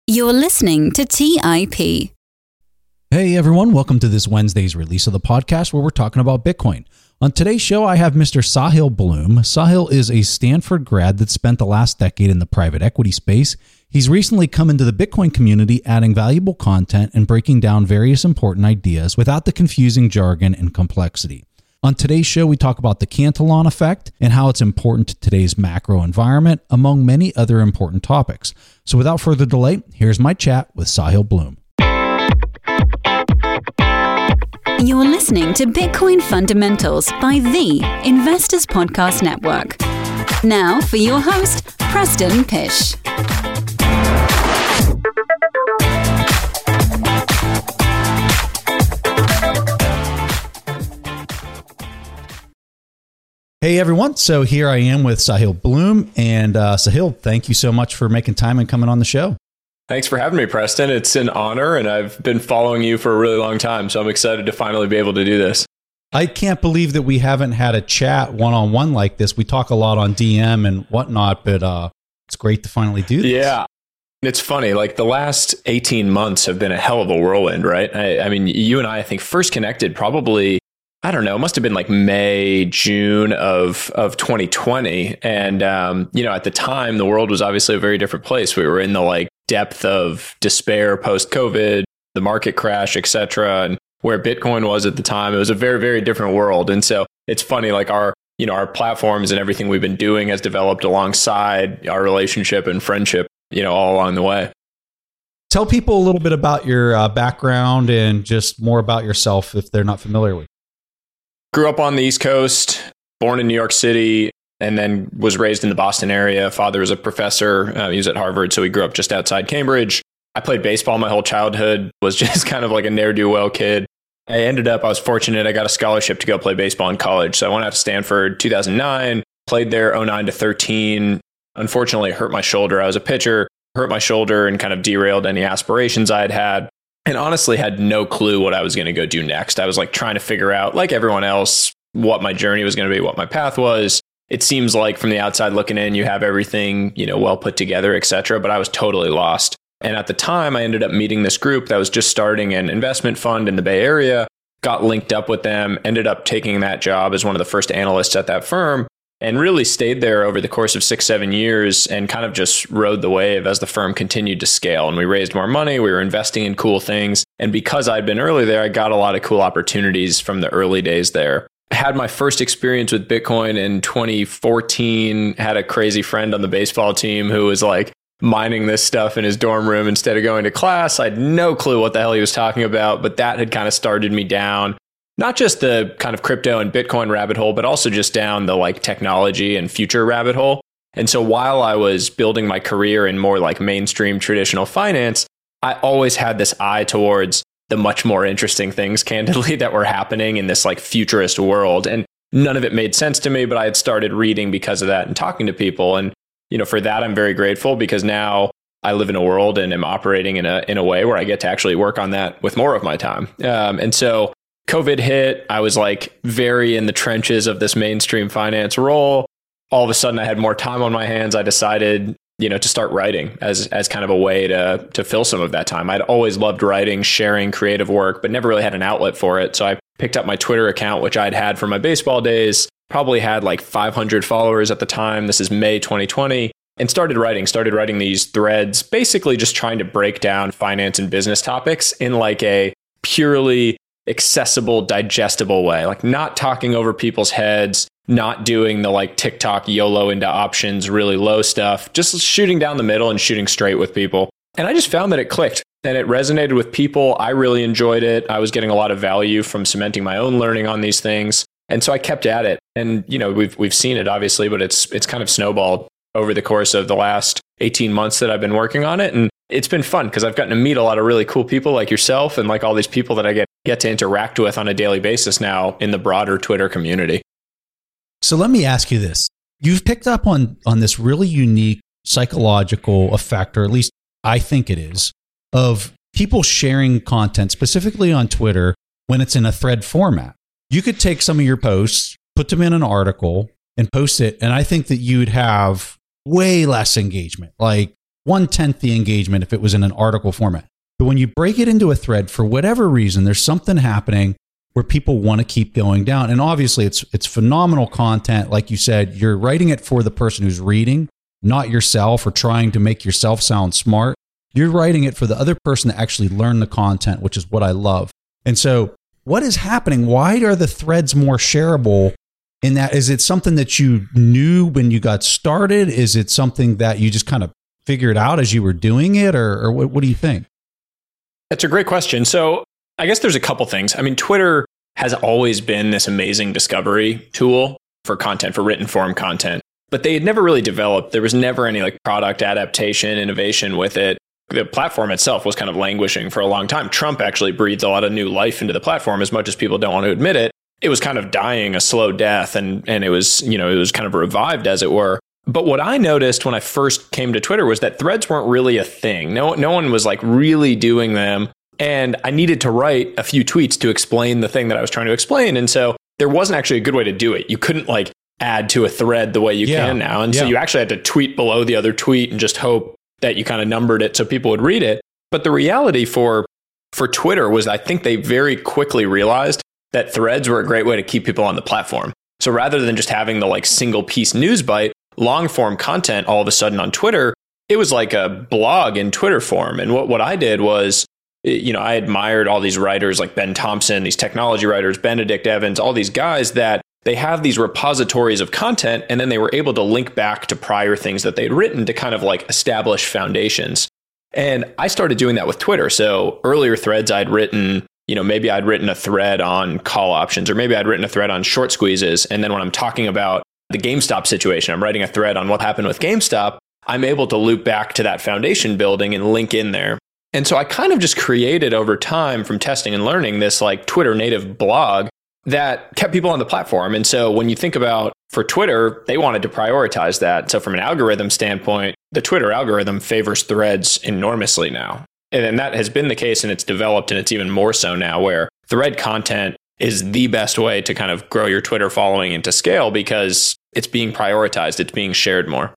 You're listening to TIP. Hey everyone, welcome to this Wednesday's release of the podcast where we're talking about Bitcoin. On today's show, I have Mr. Sahil Bloom. Sahil is a Stanford grad that spent the last decade in the private equity space. He's recently come into the Bitcoin community, adding valuable content and breaking down various important ideas without the confusing jargon and complexity. On today's show, we talk about the Cantillon effect and how it's important to today's macro environment, among many other important topics. So without further delay, here's my chat with Sahil Bloom. You're listening to Bitcoin Fundamentals by the Investors Podcast Network. Now for your host, Preston Pysh. Hey everyone, so here I am with Sahil Bloom, and Sahil, thank you so much for making time and coming on the show. Thanks for having me, Preston. It's an honor, and I've been following you for a really long time, so I'm excited to finally be able to do this. I can't believe that we haven't had a chat one-on-one like this. We talk a lot on DM and whatnot, but it's great to finally do this. Yeah. It's funny, like the last 18 months have been a hell of a whirlwind, right? I mean, you and I think, first connected probably, I don't know, it must have been like May, June of 2020. And, at the time, the world was obviously a very different place. We were in the like depth of despair post-COVID, the market crash, et cetera, and where Bitcoin was at the time. It was a very, very different world. And so it's funny, like our platforms and everything we've been doing has developed alongside our relationship and friendship, all along the way. Tell people a little bit about your background and just more about yourself if they're not familiar with you. Grew up on the East Coast, born in New York City, and then was raised in the Boston area. Father was a professor. He was at Harvard, so he grew up just outside Cambridge. I played baseball my whole childhood, was just kind of like a ne'er-do-well kid. I was fortunate, I got a scholarship to go play baseball in college. So I went out to Stanford 2009, played there 09 to 13. Unfortunately, hurt my shoulder. I was a pitcher, hurt my shoulder and kind of derailed any aspirations I had had. And honestly had no clue what I was going to go do next. I was like trying to figure out, like everyone else, what my journey was going to be, what my path was. It seems like from the outside looking in, you have everything, well put together, et cetera. But I was totally lost. And at the time, I ended up meeting this group that was just starting an investment fund in the Bay Area, got linked up with them, ended up taking that job as one of the first analysts at that firm, and really stayed there over the course of 6-7 years and kind of just rode the wave as the firm continued to scale. And we raised more money, we were investing in cool things. And because I'd been early there, I got a lot of cool opportunities from the early days there. I had my first experience with Bitcoin in 2014, had a crazy friend on the baseball team who was like mining this stuff in his dorm room instead of going to class. I had no clue what the hell he was talking about, but that had kind of started me down. Not just the kind of crypto and Bitcoin rabbit hole, but also just down the like technology and future rabbit hole. And so while I was building my career in more like mainstream traditional finance, I always had this eye towards the much more interesting things, candidly, that were happening in this like futurist world. And none of it made sense to me, but I had started reading because of that and talking to people. And, for that, I'm very grateful because now I live in a world and am operating in a way where I get to actually work on that with more of my time. And so COVID hit, I was like very in the trenches of this mainstream finance role. All of a sudden I had more time on my hands. I decided, to start writing as kind of a way to fill some of that time. I'd always loved writing, sharing creative work, but never really had an outlet for it. So I picked up my Twitter account, which I'd had from my baseball days, probably had like 500 followers at the time. This is May 2020. And started writing these threads, basically just trying to break down finance and business topics in like a purely accessible, digestible way, like not talking over people's heads, not doing the like TikTok YOLO into options, really low stuff, just shooting down the middle and shooting straight with people. And I just found that it clicked and it resonated with people. I really enjoyed it. I was getting a lot of value from cementing my own learning on these things. And so I kept at it. And, we've seen it obviously, but it's kind of snowballed over the course of the last 18 months that I've been working on it. And it's been fun because I've gotten to meet a lot of really cool people like yourself and like all these people that I get to interact with on a daily basis now in the broader Twitter community. So let me ask you this. You've picked up on this really unique psychological effect, or at least I think it is, of people sharing content, specifically on Twitter, when it's in a thread format. You could take some of your posts, put them in an article, and post it, and I think that you'd have way less engagement, like 1/10 the engagement if it was in an article format. But when you break it into a thread, for whatever reason, there's something happening where people want to keep going down. And obviously it's phenomenal content. Like you said, you're writing it for the person who's reading, not yourself or trying to make yourself sound smart. You're writing it for the other person to actually learn the content, which is what I love. And so what is happening? Why are the threads more shareable in that? Is it something that you knew when you got started? Is it something that you just kind of figured out as you were doing it? Or what do you think? That's a great question. So I guess there's a couple things. I mean, Twitter has always been this amazing discovery tool for content, for written form content, but they had never really developed. There was never any like product adaptation, innovation with it. The platform itself was kind of languishing for a long time. Trump actually breathed a lot of new life into the platform, as much as people don't want to admit it. It was kind of dying a slow death, and it was, it was kind of revived, as it were. But what I noticed when I first came to Twitter was that threads weren't really a thing. No one was like really doing them. And I needed to write a few tweets to explain the thing that I was trying to explain. And so there wasn't actually a good way to do it. You couldn't like add to a thread the way you can now. And so you actually had to tweet below the other tweet and just hope that you kind of numbered it so people would read it. But the reality for Twitter was, I think they very quickly realized that threads were a great way to keep people on the platform. So rather than just having the like single piece news bite, long form content all of a sudden on Twitter, it was like a blog in Twitter form. And what I did was, I admired all these writers like Ben Thompson, these technology writers, Benedict Evans, all these guys that they have these repositories of content, and then they were able to link back to prior things that they'd written to kind of like establish foundations. And I started doing that with Twitter. So earlier threads I'd written, maybe I'd written a thread on call options, or maybe I'd written a thread on short squeezes. And then when I'm talking about the GameStop situation, I'm writing a thread on what happened with GameStop. I'm able to loop back to that foundation building and link in there. And so I kind of just created over time from testing and learning this like Twitter native blog that kept people on the platform. And so when you think about for Twitter, they wanted to prioritize that. So from an algorithm standpoint, the Twitter algorithm favors threads enormously now. And that has been the case, and it's developed, and it's even more so now, where thread content is the best way to kind of grow your Twitter following and to scale because it's being prioritized. It's being shared more.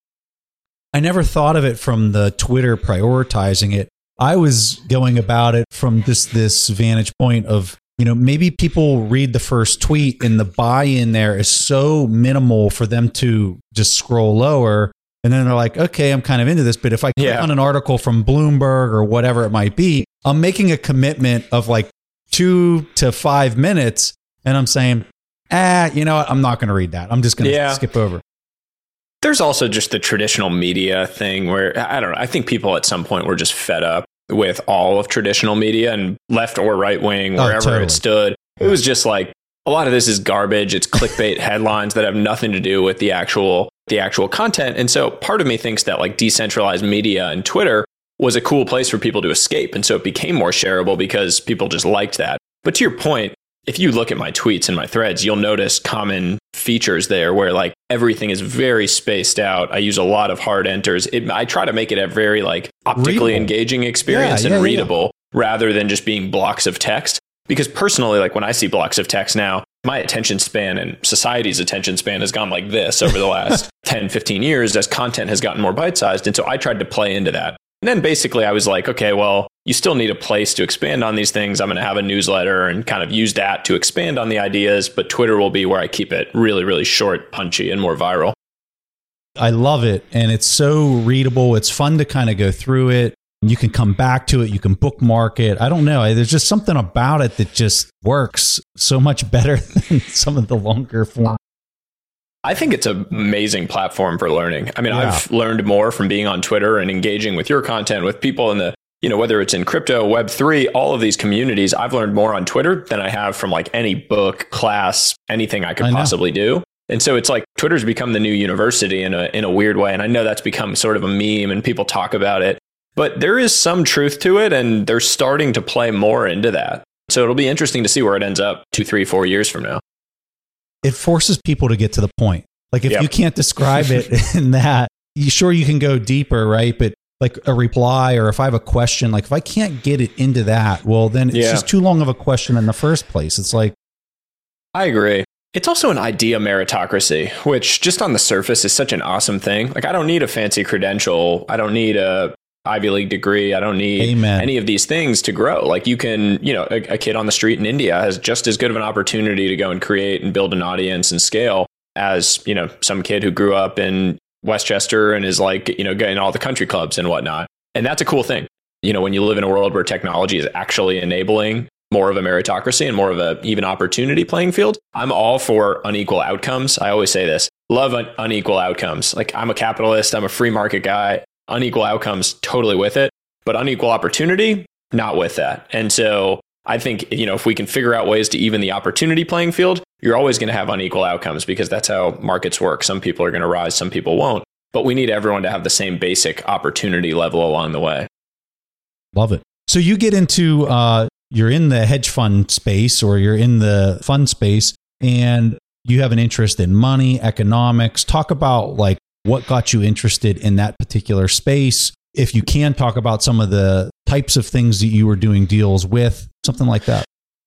I never thought of it from the Twitter prioritizing it. I was going about it from this vantage point of, maybe people read the first tweet and the buy-in there is so minimal for them to just scroll lower. And then they're like, okay, I'm kind of into this. But if I click on an article from Bloomberg or whatever it might be, I'm making a commitment of like 2 to 5 minutes. And I'm saying, you know what? I'm not going to read that. I'm just going to skip over. There's also just the traditional media thing where, I don't know, I think people at some point were just fed up with all of traditional media, and left or right wing, wherever it stood. It was just like, a lot of this is garbage. It's clickbait headlines that have nothing to do with the actual content. And so part of me thinks that like decentralized media and Twitter was a cool place for people to escape. And so it became more shareable because people just liked that. But to your point, if you look at my tweets and my threads, you'll notice common features there where like everything is very spaced out. I use a lot of hard enters. I try to make it a very like optically engaging experience and readable rather than just being blocks of text. Because personally, like when I see blocks of text now, my attention span and society's attention span has gone like this over the last 10, 15 years as content has gotten more bite-sized. And so I tried to play into that. And then basically I was like, okay, well, you still need a place to expand on these things. I'm going to have a newsletter and kind of use that to expand on the ideas. But Twitter will be where I keep it really, really short, punchy, and more viral. I love it. And it's so readable. It's fun to kind of go through it. You can come back to it. You can bookmark it. I don't know. There's just something about it that just works so much better than some of the longer form. I think it's an amazing platform for learning. I mean, I've learned more from being on Twitter and engaging with your content, with people in the, whether it's in crypto, Web3, all of these communities, I've learned more on Twitter than I have from like any book, class, anything I could possibly do. And so it's like Twitter's become the new university in a weird way. And I know that's become sort of a meme and people talk about it, but there is some truth to it, and they're starting to play more into that. So it'll be interesting to see where it ends up 2, 3, 4 years from now. It forces people to get to the point. Like if you can't describe it in that, you can go deeper, right? But like a reply, or if I have a question, like if I can't get it into that, well, then it's just too long of a question in the first place. It's like, I agree. It's also an idea meritocracy, which just on the surface is such an awesome thing. Like I don't need a fancy credential. I don't need a Ivy League degree. I don't need any of these things to grow. Like you can, a kid on the street in India has just as good of an opportunity to go and create and build an audience and scale as, some kid who grew up in Westchester and is like, getting all the country clubs and whatnot. And that's a cool thing. When you live in a world where technology is actually enabling more of a meritocracy and more of a even opportunity playing field, I'm all for unequal outcomes. I always say this, love unequal outcomes. Like I'm a capitalist, I'm a free market guy, unequal outcomes, totally with it, but unequal opportunity, not with that. And so I think, if we can figure out ways to even the opportunity playing field, you're always going to have unequal outcomes because that's how markets work. Some people are going to rise, some people won't, but we need everyone to have the same basic opportunity level along the way. Love it. So you get into, you're in the hedge fund space or you're in the fund space and you have an interest in money, economics. Talk about like what got you interested in that particular space. If you can talk about some of the types of things that you were doing deals with, something like that.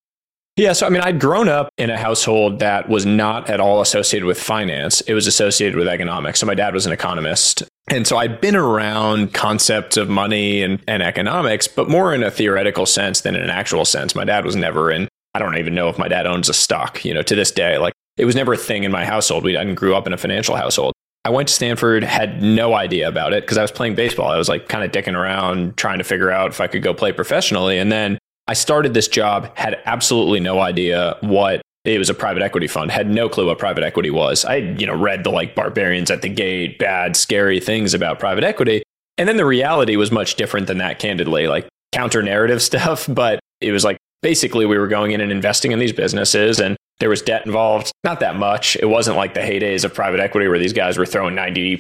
Yeah. So, I'd grown up in a household that was not at all associated with finance. It was associated with economics. So my dad was an economist. And so I'd been around concepts of money and economics, but more in a theoretical sense than in an actual sense. My dad was never in, I don't even know if my dad owns a stock, to this day. Like it was never a thing in my household. I didn't grow up in a financial household. I went to Stanford, had no idea about it because I was playing baseball. I was like kind of dicking around, trying to figure out if I could go play professionally. And then I started this job, had absolutely no idea what it was. A private equity fund, had no clue what private equity was. I, read the like Barbarians at the Gate, bad, scary things about private equity. And then the reality was much different than that, candidly, like counter narrative stuff. But it was like, basically we were going in and investing in these businesses and there was debt involved, not that much. It wasn't like the heydays of private equity where these guys were throwing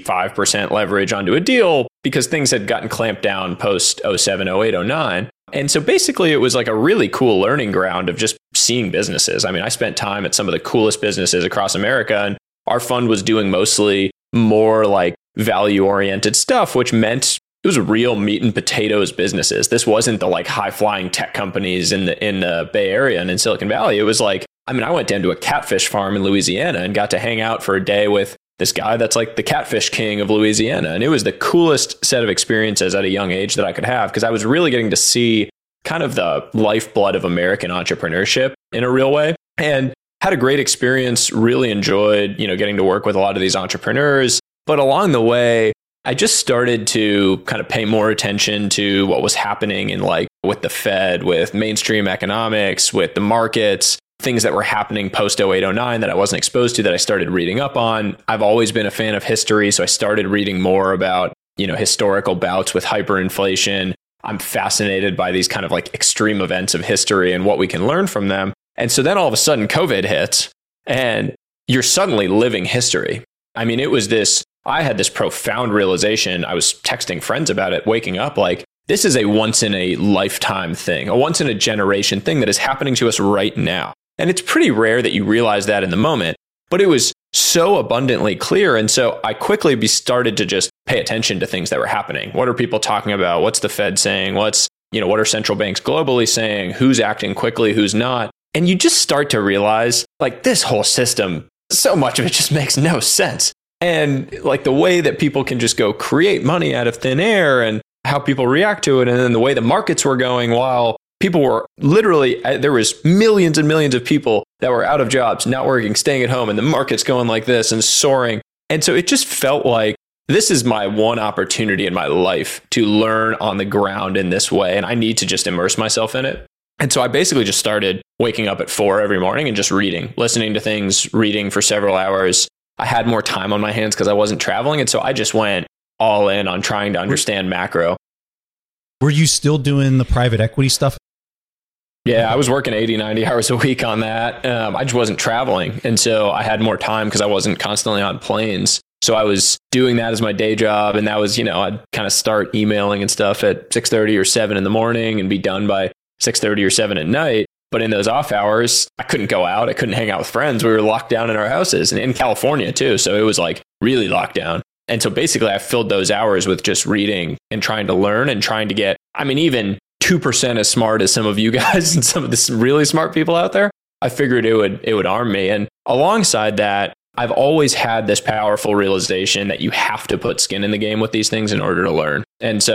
95% leverage onto a deal because things had gotten clamped down post 07, 08, 09. And so basically it was like a really cool learning ground of just seeing businesses. I spent time at some of the coolest businesses across America, and our fund was doing mostly more like value oriented stuff, which meant it was real meat and potatoes businesses. This wasn't the like high flying tech companies in the Bay Area and in Silicon Valley. It was like, I went down to a catfish farm in Louisiana and got to hang out for a day with this guy that's like the catfish king of Louisiana. And it was the coolest set of experiences at a young age that I could have because I was really getting to see kind of the lifeblood of American entrepreneurship in a real way and had a great experience, really enjoyed, getting to work with a lot of these entrepreneurs. But along the way, I just started to kind of pay more attention to what was happening in like with the Fed, with mainstream economics, with the markets, things that were happening post 08, 09 that I wasn't exposed to that I started reading up on. I've always been a fan of history. So I started reading more about, historical bouts with hyperinflation. I'm fascinated by these kind of like extreme events of history and what we can learn from them. And so then all of a sudden COVID hits and you're suddenly living history. It was this, I had this profound realization. I was texting friends about it, waking up like, this is a once in a lifetime thing, a once in a generation thing that is happening to us right now. And it's pretty rare that you realize that in the moment, but it was so abundantly clear. And so I quickly started to just pay attention to things that were happening. What are people talking about? What's the Fed saying? What are central banks globally saying? Who's acting quickly? Who's not? And you just start to realize like this whole system, so much of it just makes no sense. And like the way that people can just go create money out of thin air and how people react to it. And then the way the markets were going while people were literally, there was millions and millions of people that were out of jobs, not working, staying at home, and the market's going like this and soaring. And so it just felt like this is my one opportunity in my life to learn on the ground in this way. And I need to just immerse myself in it. And so I basically just started waking up at 4 every morning and just reading, listening to things, reading for several hours. I had more time on my hands because I wasn't traveling. And so I just went all in on trying to understand macro. Were you still doing the private equity stuff? Yeah, I was working 80, 90 hours a week on that. I just wasn't traveling. And so I had more time because I wasn't constantly on planes. So I was doing that as my day job. And that was, I'd kind of start emailing and stuff at 6:30 or 7 in the morning and be done by 6:30 or 7 at night. But in those off hours, I couldn't go out. I couldn't hang out with friends. We were locked down in our houses and in California too. So it was like really locked down. And so basically I filled those hours with just reading and trying to learn and trying to get, even 2% as smart as some of you guys and some of the really smart people out there. I figured it would arm me. And alongside that, I've always had this powerful realization that you have to put skin in the game with these things in order to learn. And so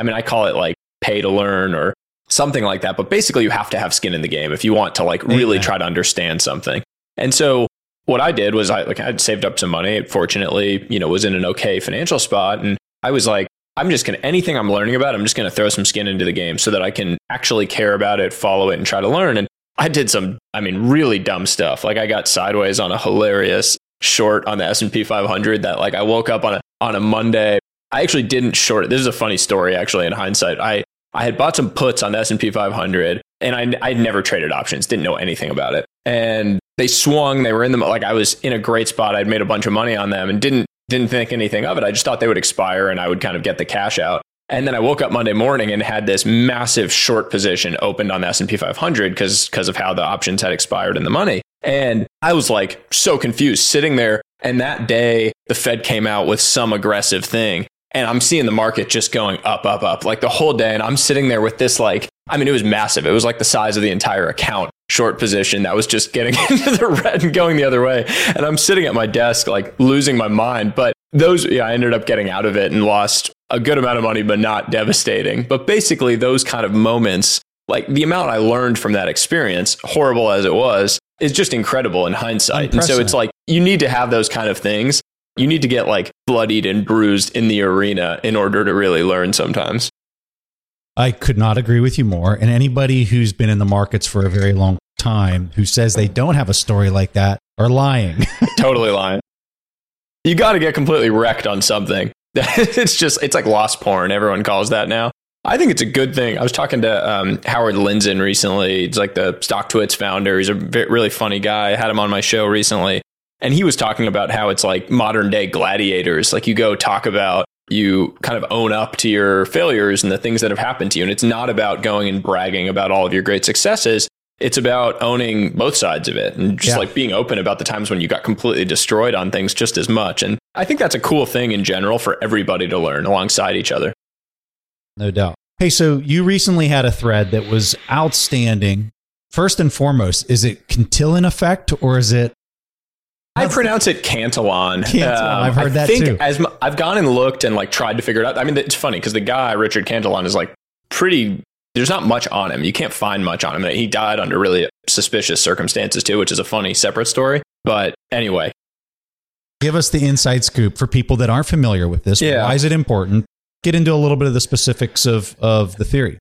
I mean, I call it like pay to learn or something like that. But basically, you have to have skin in the game if you want to like really try to understand something. And so what I did was I'd saved up some money. Fortunately, was in an okay financial spot. And I was like, anything I'm learning about, I'm just going to throw some skin into the game so that I can actually care about it, follow it, and try to learn. And I did some, really dumb stuff. Like I got sideways on a hilarious short on the S&P 500 that like I woke up on a Monday. I actually didn't short it. This is a funny story, actually, in hindsight. I had bought some puts on the S&P 500 and I'd never traded options, didn't know anything about it. And they swung, they were in them, like I was in a great spot. I'd made a bunch of money on them and didn't think anything of it. I just thought they would expire and I would kind of get the cash out. And then I woke up Monday morning and had this massive short position opened on the S&P 500 because of how the options had expired in the money. And I was like so confused sitting there. And that day, the Fed came out with some aggressive thing. And I'm seeing the market just going up, up, up like the whole day. And I'm sitting there with this it was massive. It was like the size of the entire account short position that was just getting into the red and going the other way. And I'm sitting at my desk, like losing my mind. But I ended up getting out of it and lost a good amount of money, but not devastating. But basically those kind of moments, like the amount I learned from that experience, horrible as it was, is just incredible in hindsight. And so it's like, you need to have those kind of things. You need to get like bloodied and bruised in the arena in order to really learn sometimes. I could not agree with you more. And anybody who's been in the markets for a very long time who says they don't have a story like that are lying. Totally lying. You got to get completely wrecked on something. It's like lost porn. Everyone calls that now. I think it's a good thing. I was talking to Howard Lindzen recently. He's like the StockTwits founder. He's a really funny guy. I had him on my show recently. And he was talking about how it's like modern day gladiators. Like you go talk about, you kind of own up to your failures and the things that have happened to you. And it's not about going and bragging about all of your great successes. It's about owning both sides of it and just like being open about the times when you got completely destroyed on things just as much. And I think that's a cool thing in general for everybody to learn alongside each other. No doubt. Hey, so you recently had a thread that was outstanding. First and foremost, is it Cantillon effect or is it? I pronounce it Cantillon. I've heard that too. As I've gone and looked and like tried to figure it out. I mean, it's funny because the guy, Richard Cantillon, is like pretty, there's not much on him. You can't find much on him. He died under really suspicious circumstances too, which is a funny separate story. But anyway. Give us the inside scoop for people that aren't familiar with this. Yeah. Why is it important? Get into a little bit of the specifics of the theory.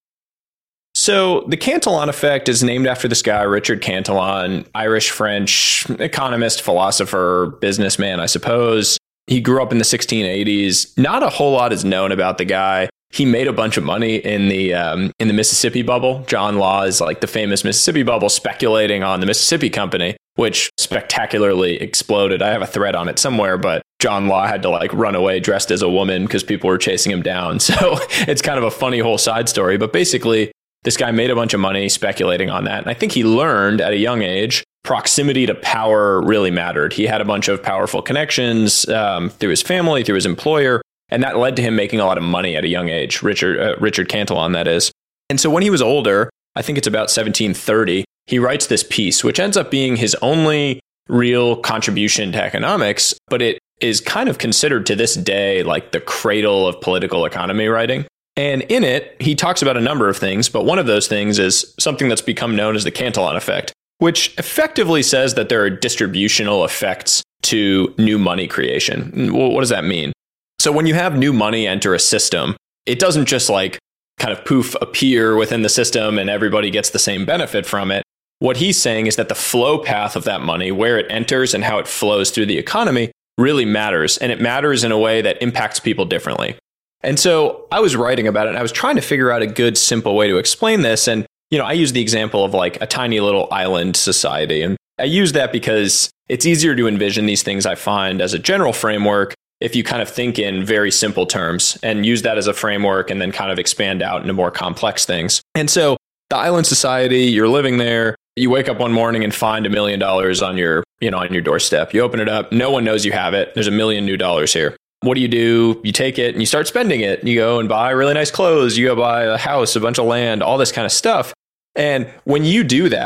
So the Cantillon effect is named after this guy, Richard Cantillon, Irish-French economist, philosopher, businessman, I suppose. He grew up in the 1680s. Not a whole lot is known about the guy. He made a bunch of money in the Mississippi bubble. John Law is like the famous Mississippi bubble, speculating on the Mississippi Company, which spectacularly exploded. I have a thread on it somewhere, but John Law had to like run away dressed as a woman because people were chasing him down. So it's kind of a funny whole side story. But basically, this guy made a bunch of money speculating on that. And I think he learned at a young age, proximity to power really mattered. He had a bunch of powerful connections through his family, through his employer. And that led to him making a lot of money at a young age, Richard Cantillon, that is. And so when he was older, I think it's about 1730, he writes this piece, which ends up being his only real contribution to economics, but it is kind of considered to this day like the cradle of political economy writing. And in it, he talks about a number of things, but one of those things is something that's become known as the Cantillon effect, which effectively says that there are distributional effects to new money creation. Well, what does that mean? So when you have new money enter a system, it doesn't just like kind of poof appear within the system and everybody gets the same benefit from it. What he's saying is that the flow path of that money, where it enters and how it flows through the economy, really matters. And it matters in a way that impacts people differently. And so I was writing about it and I was trying to figure out a good, simple way to explain this. And, I use the example of like a tiny little island society. And I use that because it's easier to envision these things, I find, as a general framework if you kind of think in very simple terms and use that as a framework and then kind of expand out into more complex things. And so the island society, you're living there. You wake up one morning and find $1 million on your doorstep. You open it up. No one knows you have it. There's $1 million new here. What do? You take it and you start spending it. You go and buy really nice clothes. You go buy a house, a bunch of land, all this kind of stuff. And when you do that,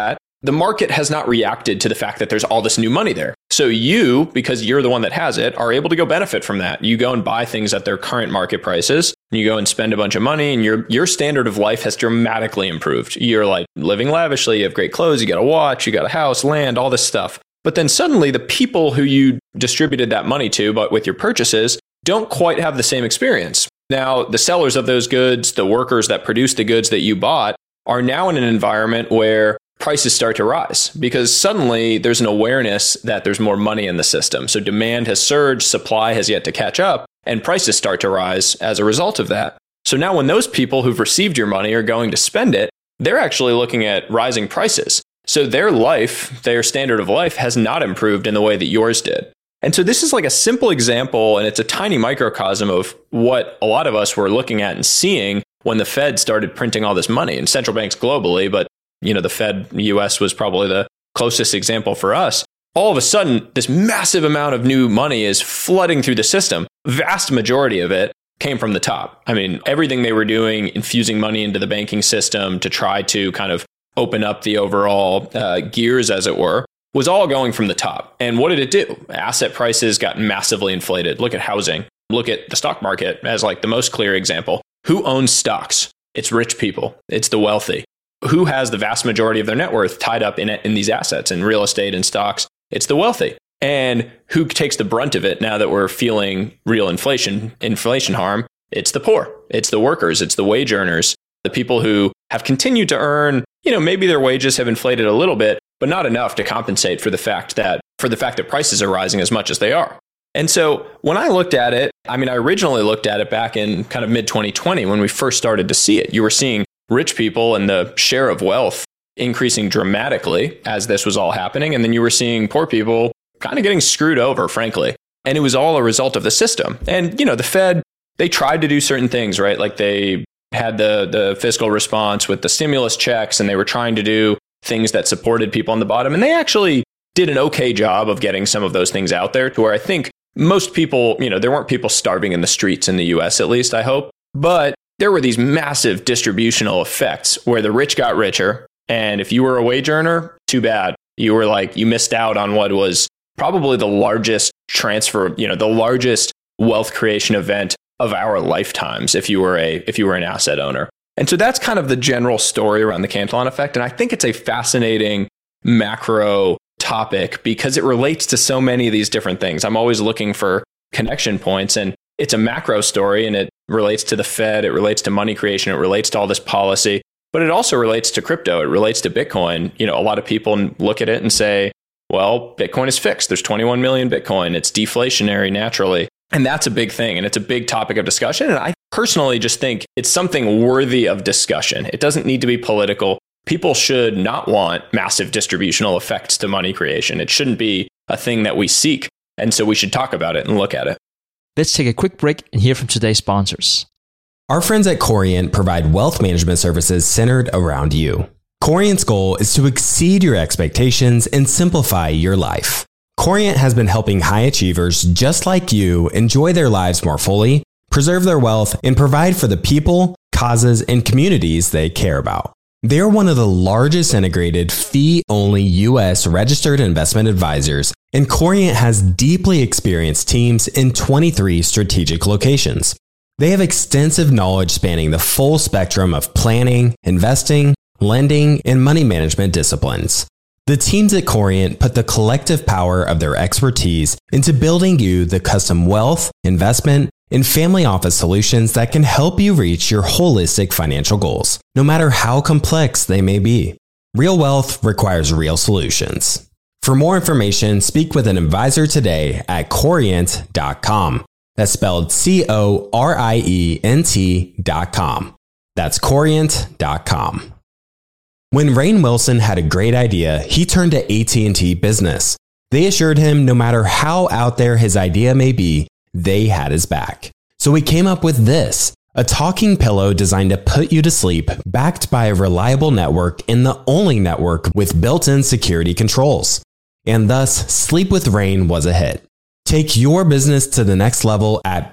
the market has not reacted to the fact that there's all this new money there. So you, because you're the one that has it, are able to go benefit from that. You go and buy things at their current market prices. And you go and spend a bunch of money, and your standard of life has dramatically improved. You're like living lavishly. You have great clothes. You got a watch. You got a house, land, all this stuff. But then suddenly the people who you distributed that money to, but with your purchases, don't quite have the same experience. Now, the sellers of those goods, the workers that produce the goods that you bought, are now in an environment where prices start to rise because suddenly there's an awareness that there's more money in the system. So demand has surged, supply has yet to catch up, and prices start to rise as a result of that. So now when those people who've received your money are going to spend it, they're actually looking at rising prices. So their life, their standard of life has not improved in the way that yours did. And so this is like a simple example, and it's a tiny microcosm of what a lot of us were looking at and seeing when the Fed started printing all this money, and central banks globally, but the Fed US was probably the closest example for us. All of a sudden, this massive amount of new money is flooding through the system. Vast majority of it came from the top. I mean, everything they were doing, infusing money into the banking system to try to kind of open up the overall gears, as it were, was all going from the top. And what did it do? Asset prices got massively inflated. Look at housing. Look at the stock market as like the most clear example. Who owns stocks? It's rich people. It's the wealthy. Who has the vast majority of their net worth tied up in these assets, in real estate and stocks? It's the wealthy. And who takes the brunt of it now that we're feeling real inflation harm? It's the poor. It's the workers. It's the wage earners. The people who have continued to earn, maybe their wages have inflated a little bit, but not enough to compensate for the fact that prices are rising as much as they are. And so when I looked at it, I originally looked at it back in kind of mid 2020 when we first started to see it. You were seeing rich people and the share of wealth increasing dramatically as this was all happening. And then you were seeing poor people kind of getting screwed over, frankly. And it was all a result of the system. And, the Fed, they tried to do certain things, right? Like they had the fiscal response with the stimulus checks, and they were trying to do things that supported people on the bottom. And they actually did an okay job of getting some of those things out there to where I think most people, there weren't people starving in the streets in the US, at least, I hope. But there were these massive distributional effects where the rich got richer. And if you were a wage earner, too bad. You missed out on what was probably the largest transfer, the largest wealth creation event of our lifetimes if you were an asset owner. And so that's kind of the general story around the Cantillon effect. And I think it's a fascinating macro topic because it relates to so many of these different things. I'm always looking for connection points, and it's a macro story, and it relates to the Fed, it relates to money creation, it relates to all this policy, but it also relates to crypto, it relates to Bitcoin. A lot of people look at it and say, well, Bitcoin is fixed. There's 21 million Bitcoin. It's deflationary naturally. And that's a big thing, and it's a big topic of discussion. And I personally just think it's something worthy of discussion. It doesn't need to be political. People should not want massive distributional effects to money creation. It shouldn't be a thing that we seek. And so we should talk about it and look at it. Let's take a quick break and hear from today's sponsors. Our friends at Corient provide wealth management services centered around you. Corient's goal is to exceed your expectations and simplify your life. Corient has been helping high achievers just like you enjoy their lives more fully, preserve their wealth, and provide for the people, causes, and communities they care about. They're one of the largest integrated fee-only U.S. registered investment advisors, and Corient has deeply experienced teams in 23 strategic locations. They have extensive knowledge spanning the full spectrum of planning, investing, lending, and money management disciplines. The teams at Corient put the collective power of their expertise into building you the custom wealth, investment, and family office solutions that can help you reach your holistic financial goals, no matter how complex they may be. Real wealth requires real solutions. For more information, speak with an advisor today at Corient.com. That's spelled Corient.com. That's Corient.com. When Rainn Wilson had a great idea, he turned to AT&T Business. They assured him no matter how out there his idea may be, they had his back. So he came up with this, a talking pillow designed to put you to sleep, backed by a reliable network and the only network with built-in security controls. And thus, Sleep with Rainn was a hit. Take your business to the next level at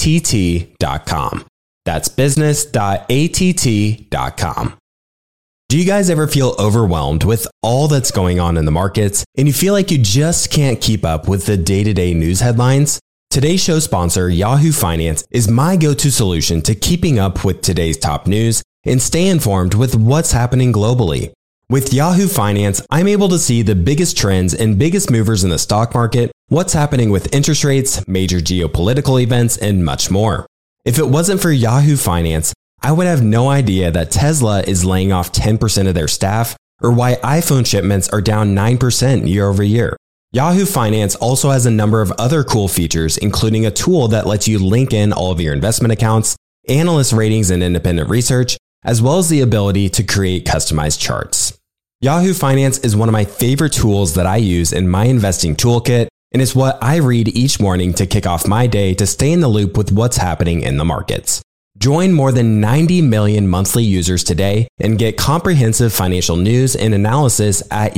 business.att.com. That's business.att.com. Do you guys ever feel overwhelmed with all that's going on in the markets and you feel like you just can't keep up with the day-to-day news headlines? Today's show sponsor, Yahoo Finance, is my go-to solution to keeping up with today's top news and stay informed with what's happening globally. With Yahoo Finance, I'm able to see the biggest trends and biggest movers in the stock market, what's happening with interest rates, major geopolitical events, and much more. If it wasn't for Yahoo Finance, I would have no idea that Tesla is laying off 10% of their staff or why iPhone shipments are down 9% year over year. Yahoo Finance also has a number of other cool features, including a tool that lets you link in all of your investment accounts, analyst ratings and independent research, as well as the ability to create customized charts. Yahoo Finance is one of my favorite tools that I use in my investing toolkit, and it's what I read each morning to kick off my day to stay in the loop with what's happening in the markets. Join more than 90 million monthly users today and get comprehensive financial news and analysis at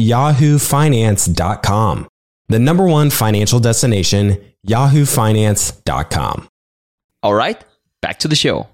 yahoofinance.com. The number one financial destination, yahoofinance.com. All right, back to the show.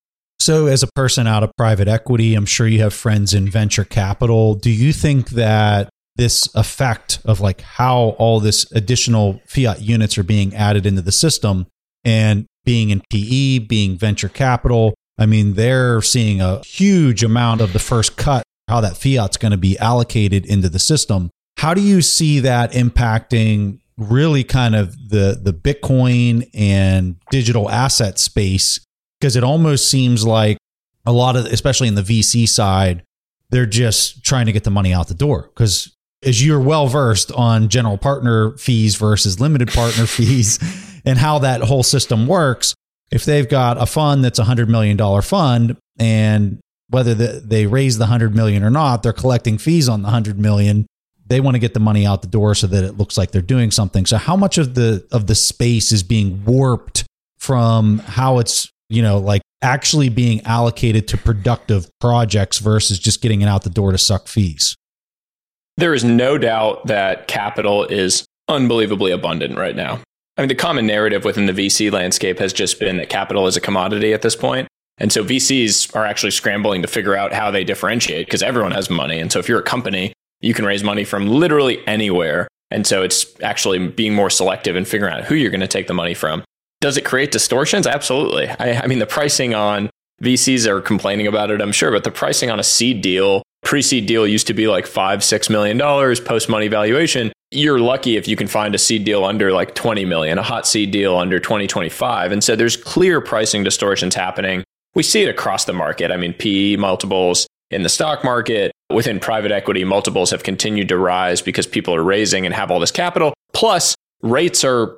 So as a person out of private equity, I'm sure you have friends in venture capital. Do you think that this effect of like how all this additional fiat units are being added into the system and being in PE, being venture capital, I mean, they're seeing a huge amount of the first cut, how that fiat's going to be allocated into the system. How do you see that impacting really kind of the Bitcoin and digital asset space? Because it almost seems like a lot of, especially in the VC side, they're just trying to get the money out the door. Because as you're well versed on general partner fees versus limited partner fees and how that whole system works, if they've got a fund that's $100 million fund, and whether they raise the 100 million or not, they're collecting fees on the 100 million. They want to get the money out the door so that it looks like they're doing something. So how much of the space is being warped from how it's, like actually being allocated to productive projects versus just getting it out the door to suck fees? There is no doubt that capital is unbelievably abundant right now. I mean, the common narrative within the VC landscape has just been that capital is a commodity at this point. And so VCs are actually scrambling to figure out how they differentiate because everyone has money. And so if you're a company, you can raise money from literally anywhere. And so it's actually being more selective and figuring out who you're going to take the money from. Does it create distortions? Absolutely. I mean, the pricing on VCs are complaining about it, I'm sure, but the pricing on a seed deal, pre-seed deal used to be like $5-6 million, post-money valuation. You're lucky if you can find a seed deal under like 20 million, a hot seed deal under 2025. And so there's clear pricing distortions happening. We see it across the market. I mean, PE multiples in the stock market, within private equity, multiples have continued to rise because people are raising and have all this capital. Plus, rates are,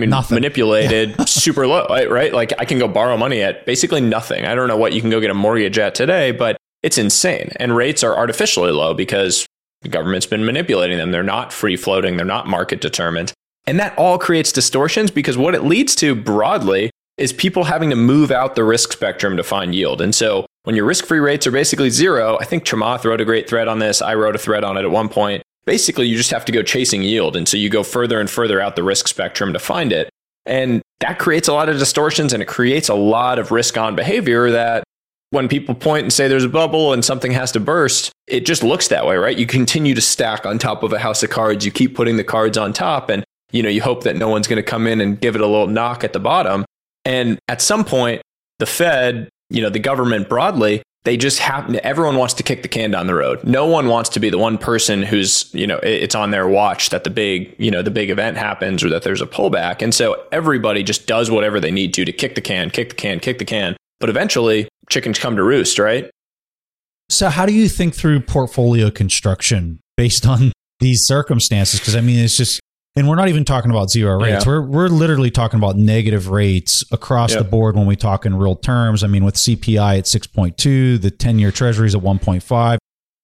manipulated super low, right? Like I can go borrow money at basically nothing. I don't know what you can go get a mortgage at today, but it's insane. And rates are artificially low because the government's been manipulating them. They're not free floating. They're not market determined. And that all creates distortions because what it leads to broadly is people having to move out the risk spectrum to find yield. And so when your risk-free rates are basically zero, I think Chamath wrote a great thread on this. I wrote a thread on it at one point. Basically, you just have to go chasing yield. And so you go further and further out the risk spectrum to find it. And that creates a lot of distortions and it creates a lot of risk on behavior that when people point and say there's a bubble and something has to burst, it just looks that way, right? You continue to stack on top of a house of cards. You keep putting the cards on top and, you hope that no one's going to come in and give it a little knock at the bottom. And at some point, the Fed, the government broadly, they just everyone wants to kick the can down the road. No one wants to be the one person who's, it's on their watch that the big event happens or that there's a pullback. And so everybody just does whatever they need to kick the can. But eventually chickens come to roost, right? So how do you think through portfolio construction based on these circumstances? Because I mean, it's just, and we're not even talking about zero rates. Yeah. We're literally talking about negative rates across the board when we talk in real terms. I mean, with CPI at 6.2, the 10-year treasury is at 1.5.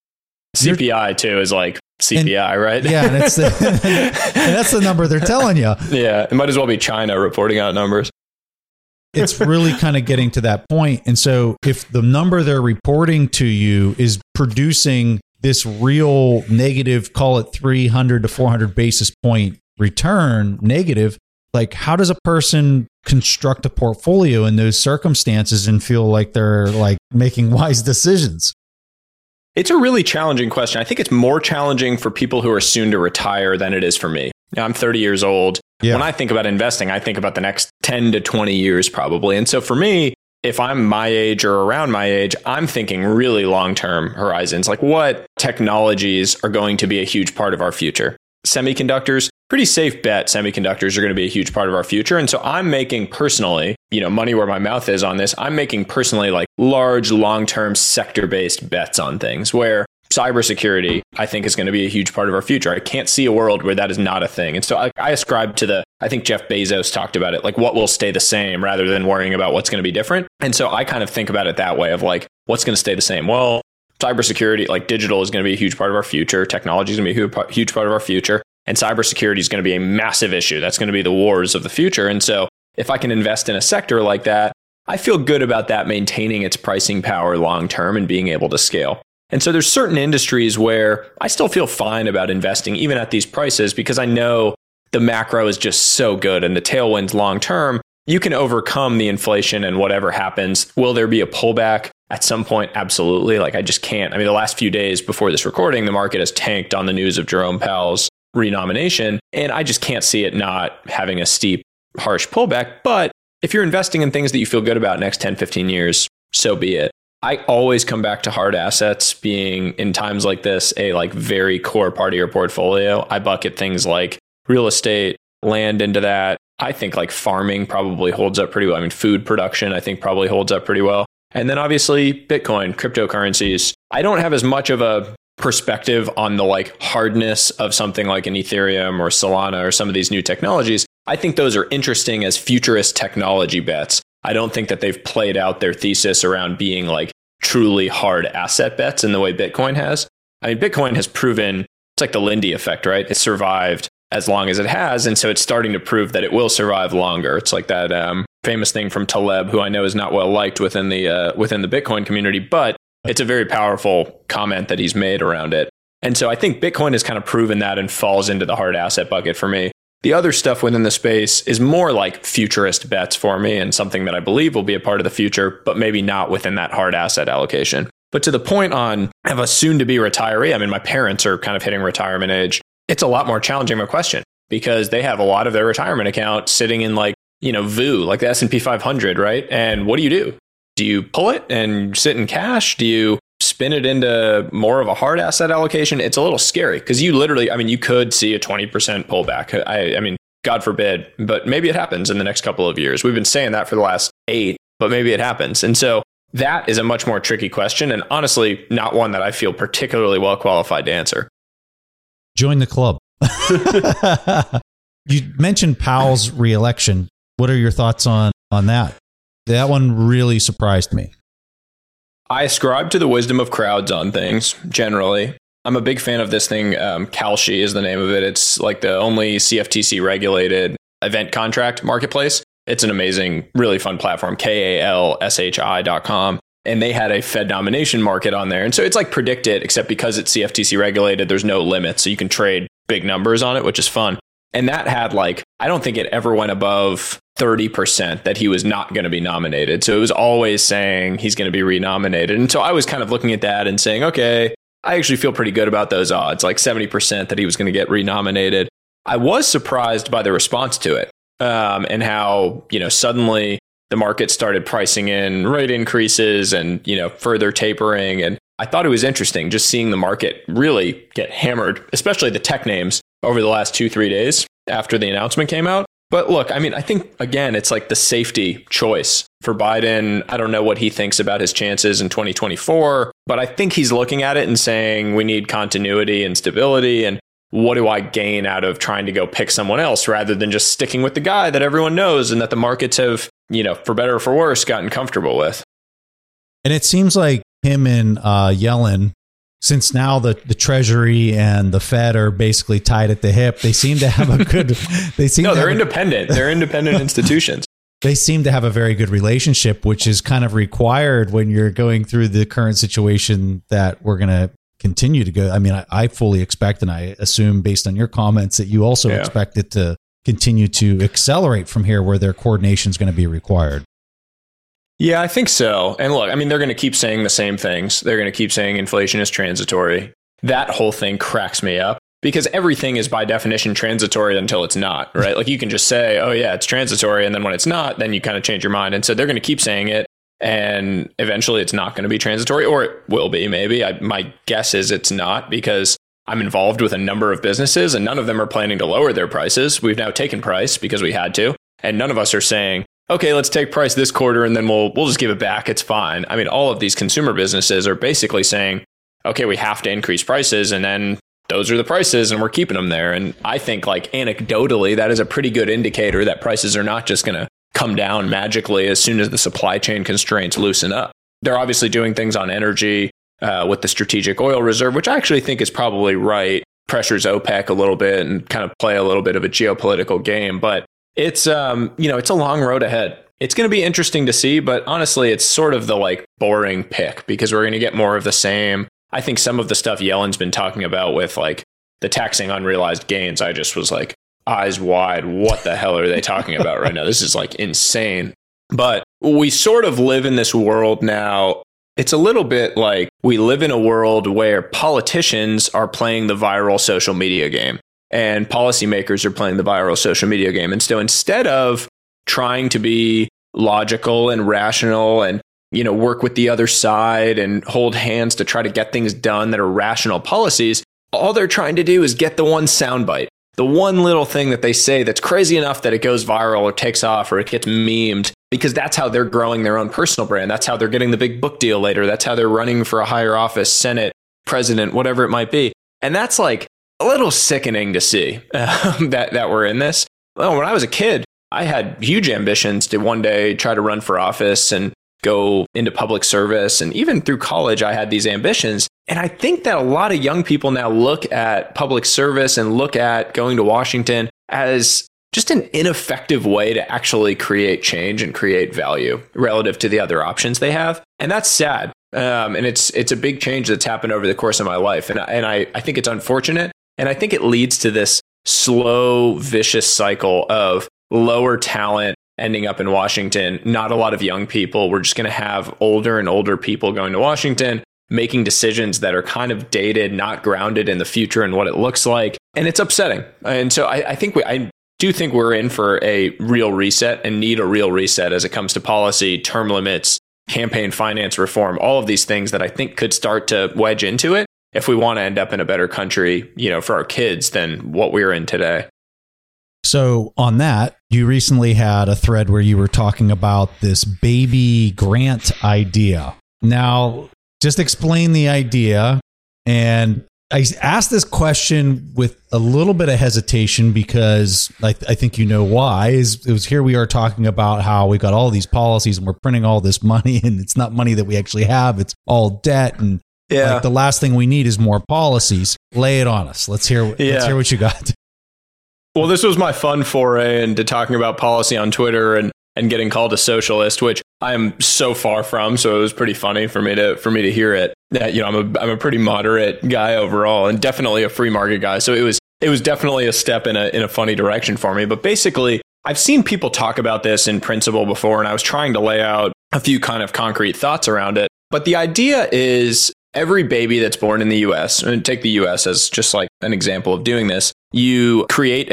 CPI too is like CPI, right? Yeah, and that's the number they're telling you. Yeah, it might as well be China reporting out numbers. It's really kind of getting to that point. And so if the number they're reporting to you is producing this real negative, call it 300 to 400 basis point return negative, like how does a person construct a portfolio in those circumstances and feel like they're like making wise decisions? It's a really challenging question. I think it's more challenging for people who are soon to retire than it is for me. Now, I'm 30 years old. Yeah. When I think about investing, I think about the next 10 to 20 years probably. And so for me, if I'm my age or around my age, I'm thinking really long-term horizons, like what technologies are going to be a huge part of our future. Semiconductors, pretty safe bet semiconductors are going to be a huge part of our future. And so I'm making personally, money where my mouth is on this, I'm making personally like large, long-term sector-based bets on things where cybersecurity, I think, is going to be a huge part of our future. I can't see a world where that is not a thing. And so I ascribe to I think Jeff Bezos talked about it, like what will stay the same rather than worrying about what's going to be different. And so I kind of think about it that way of like, what's going to stay the same? Well, cybersecurity, like digital is going to be a huge part of our future. Technology is going to be a huge part of our future. And cybersecurity is going to be a massive issue. That's going to be the wars of the future. And so if I can invest in a sector like that, I feel good about that maintaining its pricing power long term and being able to scale. And so there's certain industries where I still feel fine about investing even at these prices because I know the macro is just so good and the tailwinds long term. You can overcome the inflation and whatever happens. Will there be a pullback at some point? Absolutely. Like I just can't. I mean, the last few days before this recording, the market has tanked on the news of Jerome Powell's renomination. And I just can't see it not having a steep, harsh pullback. But if you're investing in things that you feel good about next 10, 15 years, so be it. I always come back to hard assets being in times like this, a like very core part of your portfolio. I bucket things like real estate, land into that. I think like farming probably holds up pretty well. I mean, food production, I think probably holds up pretty well. And then obviously Bitcoin, cryptocurrencies. I don't have as much of a perspective on the like hardness of something like an Ethereum or Solana or some of these new technologies. I think those are interesting as futurist technology bets. I don't think that they've played out their thesis around being like truly hard asset bets in the way Bitcoin has. I mean, Bitcoin has proven, it's like the Lindy effect, right? It survived as long as it has. And so it's starting to prove that it will survive longer. It's like that famous thing from Taleb, who I know is not well liked within the Bitcoin community, but it's a very powerful comment that he's made around it. And so I think Bitcoin has kind of proven that and falls into the hard asset bucket for me. The other stuff within the space is more like futurist bets for me and something that I believe will be a part of the future, but maybe not within that hard asset allocation. But to the point on have a soon to be retiree, I mean, my parents are kind of hitting retirement age. It's a lot more challenging of a question because they have a lot of their retirement account sitting in like, VOO, like the S&P 500, right? And what do? Do you pull it and sit in cash? Do you spin it into more of a hard asset allocation? It's a little scary because you literally, I mean, you could see a 20% pullback. I mean, God forbid, but maybe it happens in the next couple of years. We've been saying that for the last 8, but maybe it happens. And so that is a much more tricky question. And honestly, not one that I feel particularly well qualified to answer. Join the club. You mentioned Powell's reelection. What are your thoughts on that? That one really surprised me. I ascribe to the wisdom of crowds on things, generally. I'm a big fan of this thing. Kalshi is the name of it. It's like the only CFTC regulated event contract marketplace. It's an amazing, really fun platform, KALSHI.com. And they had a Fed nomination market on there. And so it's like PredictIt, except because it's CFTC regulated, there's no limit. So you can trade big numbers on it, which is fun. And that had like, I don't think it ever went above 30% that he was not going to be nominated. So it was always saying he's going to be renominated. And so I was kind of looking at that and saying, okay, I actually feel pretty good about those odds, like 70% that he was going to get renominated. I was surprised by the response to it and how, suddenly the market started pricing in rate increases and, further tapering. And I thought it was interesting just seeing the market really get hammered, especially the tech names over the last 2-3 days after the announcement came out. But look, I mean, I think, again, it's like the safety choice for Biden. I don't know what he thinks about his chances in 2024, but I think he's looking at it and saying we need continuity and stability. And what do I gain out of trying to go pick someone else rather than just sticking with the guy that everyone knows and that the markets have, for better or for worse, gotten comfortable with. And it seems like him and Yellen, since now the Treasury and the Fed are basically tied at the hip, they seem to have a good. They're independent. They're independent institutions. They seem to have a very good relationship, which is kind of required when you're going through the current situation that we're going to continue to go. I mean, I fully expect, and I assume based on your comments that you also expect it to continue to accelerate from here, where their coordination is going to be required. Yeah, I think so. And look, I mean, they're going to keep saying the same things. They're going to keep saying inflation is transitory. That whole thing cracks me up because everything is by definition transitory until it's not, right? Like you can just say, oh yeah, it's transitory. And then when it's not, then you kind of change your mind. And so they're going to keep saying it. And eventually it's not going to be transitory, or it will be maybe. My guess is it's not, because I'm involved with a number of businesses and none of them are planning to lower their prices. We've now taken price because we had to. And none of us are saying, okay, let's take price this quarter and then we'll just give it back. It's fine. I mean, all of these consumer businesses are basically saying, okay, we have to increase prices and then those are the prices and we're keeping them there. And I think like anecdotally, that is a pretty good indicator that prices are not just going to come down magically as soon as the supply chain constraints loosen up. They're obviously doing things on energy with the strategic oil reserve, which I actually think is probably right. Pressures OPEC a little bit and kind of play a little bit of a geopolitical game. But it's, it's a long road ahead. It's going to be interesting to see, but honestly, it's sort of the like boring pick because we're going to get more of the same. I think some of the stuff Yellen's been talking about with like the taxing unrealized gains, I just was like, eyes wide. What the hell are they talking about right now? This is like insane. But we sort of live in this world now. It's a little bit like we live in a world where politicians are playing the viral social media game and policymakers are playing the viral social media game. And so instead of trying to be logical and rational and, work with the other side and hold hands to try to get things done that are rational policies, all they're trying to do is get the one soundbite. The one little thing that they say that's crazy enough that it goes viral or takes off or it gets memed, because that's how they're growing their own personal brand. That's how they're getting the big book deal later. That's how they're running for a higher office, Senate, president, whatever it might be. And that's like a little sickening to see that we're in this. Well, when I was a kid, I had huge ambitions to one day try to run for office and go into public service. And even through college, I had these ambitions. And I think that a lot of young people now look at public service and look at going to Washington as just an ineffective way to actually create change and create value relative to the other options they have. And that's sad. And it's a big change that's happened over the course of my life. And I think it's unfortunate. And I think it leads to this slow, vicious cycle of lower talent ending up in Washington. Not a lot of young people. We're just going to have older and older people going to Washington, making decisions that are kind of dated, not grounded in the future and what it looks like. And it's upsetting. And so I do think we're in for a real reset and need a real reset as it comes to policy, term limits, campaign finance reform, all of these things that I think could start to wedge into it if we want to end up in a better country, for our kids than what we're in today. So on that, you recently had a thread where you were talking about this baby grant idea. Now, just explain the idea. And I asked this question with a little bit of hesitation because I think you know why. It was here we are talking about how we've got all these policies and we're printing all this money and it's not money that we actually have. It's all debt. And like the last thing we need is more policies. Lay it on us. Let's hear what you got. Well, this was my fun foray into talking about policy on Twitter and getting called a socialist, which I am so far from. So it was pretty funny for me to hear it. I'm a pretty moderate guy overall, and definitely a free market guy. So it was definitely a step in a funny direction for me. But basically, I've seen people talk about this in principle before, and I was trying to lay out a few kind of concrete thoughts around it. But the idea is every baby that's born in the U.S., and take the U.S. as just like an example of doing this, you create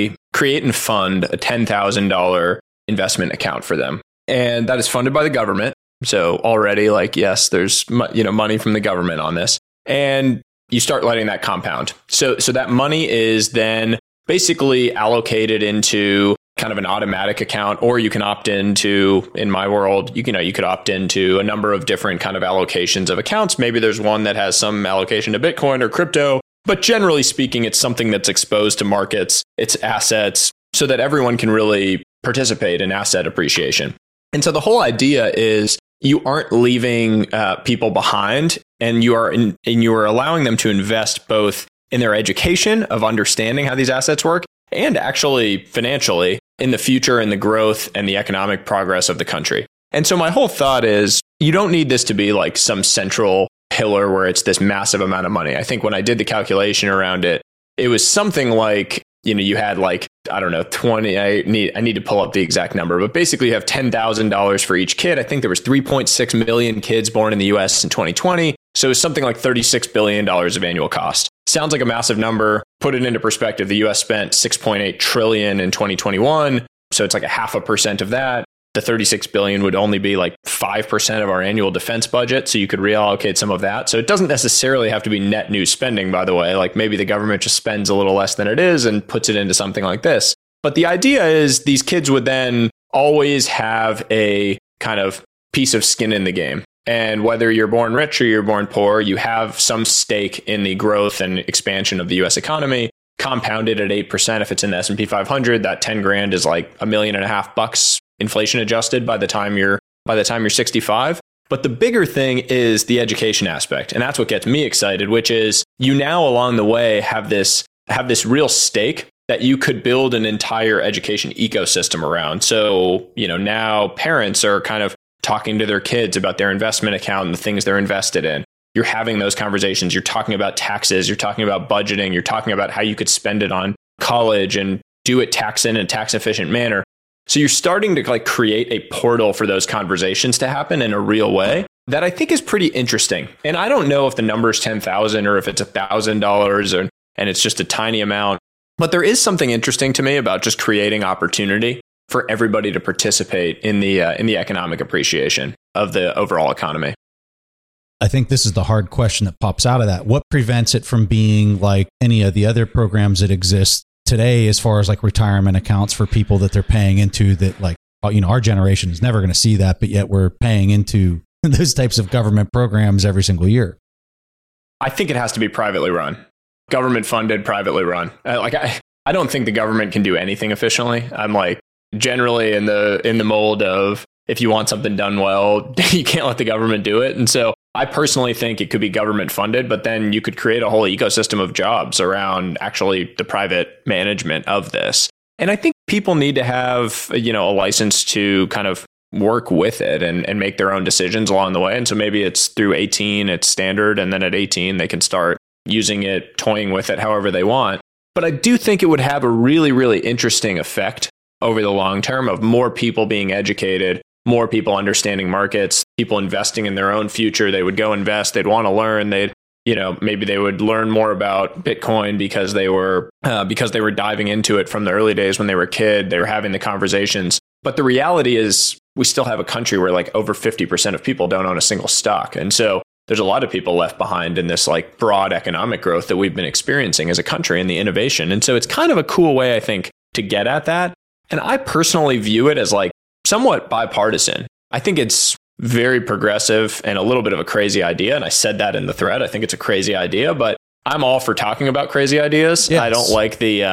and fund a $10,000 investment account for them. And that is funded by the government. So already yes, there's money from the government on this. And you start letting that compound. So that money is then basically allocated into kind of an automatic account, or you can opt into, in my world, you could opt into a number of different kind of allocations of accounts. Maybe there's one that has some allocation to Bitcoin or crypto, but generally speaking, it's something that's exposed to markets, it's assets, so that everyone can really participate in asset appreciation. And so the whole idea is you aren't leaving people behind, and you are allowing them to invest both in their education of understanding how these assets work, and actually financially in the future and the growth and the economic progress of the country. And so my whole thought is you don't need this to be like some central pillar where it's this massive amount of money. I think when I did the calculation around it, it was something like, you had like I don't know, 20. I need to pull up the exact number, but basically you have $10,000 for each kid. I think there was 3.6 million kids born in the US in 2020. So it's something like $36 billion of annual cost. Sounds like a massive number. Put it into perspective. The US spent $6.8 trillion in 2021. So it's like 0.5% of that. The 36 billion would only be like 5% of our annual defense budget. So you could reallocate some of that. So it doesn't necessarily have to be net new spending, by the way. Like maybe the government just spends a little less than it is and puts it into something like this. But the idea is these kids would then always have a kind of piece of skin in the game. And whether you're born rich or you're born poor, you have some stake in the growth and expansion of the US economy, compounded at 8%. If it's in the S&P 500, that 10 grand is like $1.5 million inflation adjusted by the time you're 65. But the bigger thing is the education aspect. And that's what gets me excited, which is you now along the way have this real stake that you could build an entire education ecosystem around. So, now parents are kind of talking to their kids about their investment account and the things they're invested in. You're having those conversations. You're talking about taxes. You're talking about budgeting. You're talking about how you could spend it on college and do it in a tax efficient manner. So you're starting to create a portal for those conversations to happen in a real way that I think is pretty interesting. And I don't know if the number is 10,000 or if it's $1,000 and it's just a tiny amount. But there is something interesting to me about just creating opportunity for everybody to participate in the economic appreciation of the overall economy. I think this is the hard question that pops out of that. What prevents it from being like any of the other programs that exist today, as far as like retirement accounts for people that they're paying into that our generation is never going to see that, but yet we're paying into those types of government programs every single year? I think it has to be privately run, government funded, privately run. I don't think the government can do anything efficiently. I'm like generally in the mold of if you want something done well, you can't let the government do it. And so I personally think it could be government funded, but then you could create a whole ecosystem of jobs around actually the private management of this. And I think people need to have, a license to kind of work with it and make their own decisions along the way. And so maybe it's through 18, it's standard. And then at 18, they can start using it, toying with it however they want. But I do think it would have a really, really interesting effect over the long term of more people being educated, more people understanding markets, people investing in their own future. They would go invest. They'd want to learn. Maybe they would learn more about Bitcoin because they were diving into it from the early days when they were a kid. They were having the conversations. But the reality is we still have a country where like over 50% of people don't own a single stock. And so there's a lot of people left behind in this like broad economic growth that we've been experiencing as a country and the innovation. And so it's kind of a cool way, I think, to get at that. And I personally view it as like somewhat bipartisan. I think it's very progressive and a little bit of a crazy idea. And I said that in the thread. I think it's a crazy idea, but I'm all for talking about crazy ideas. Yes. I don't like the,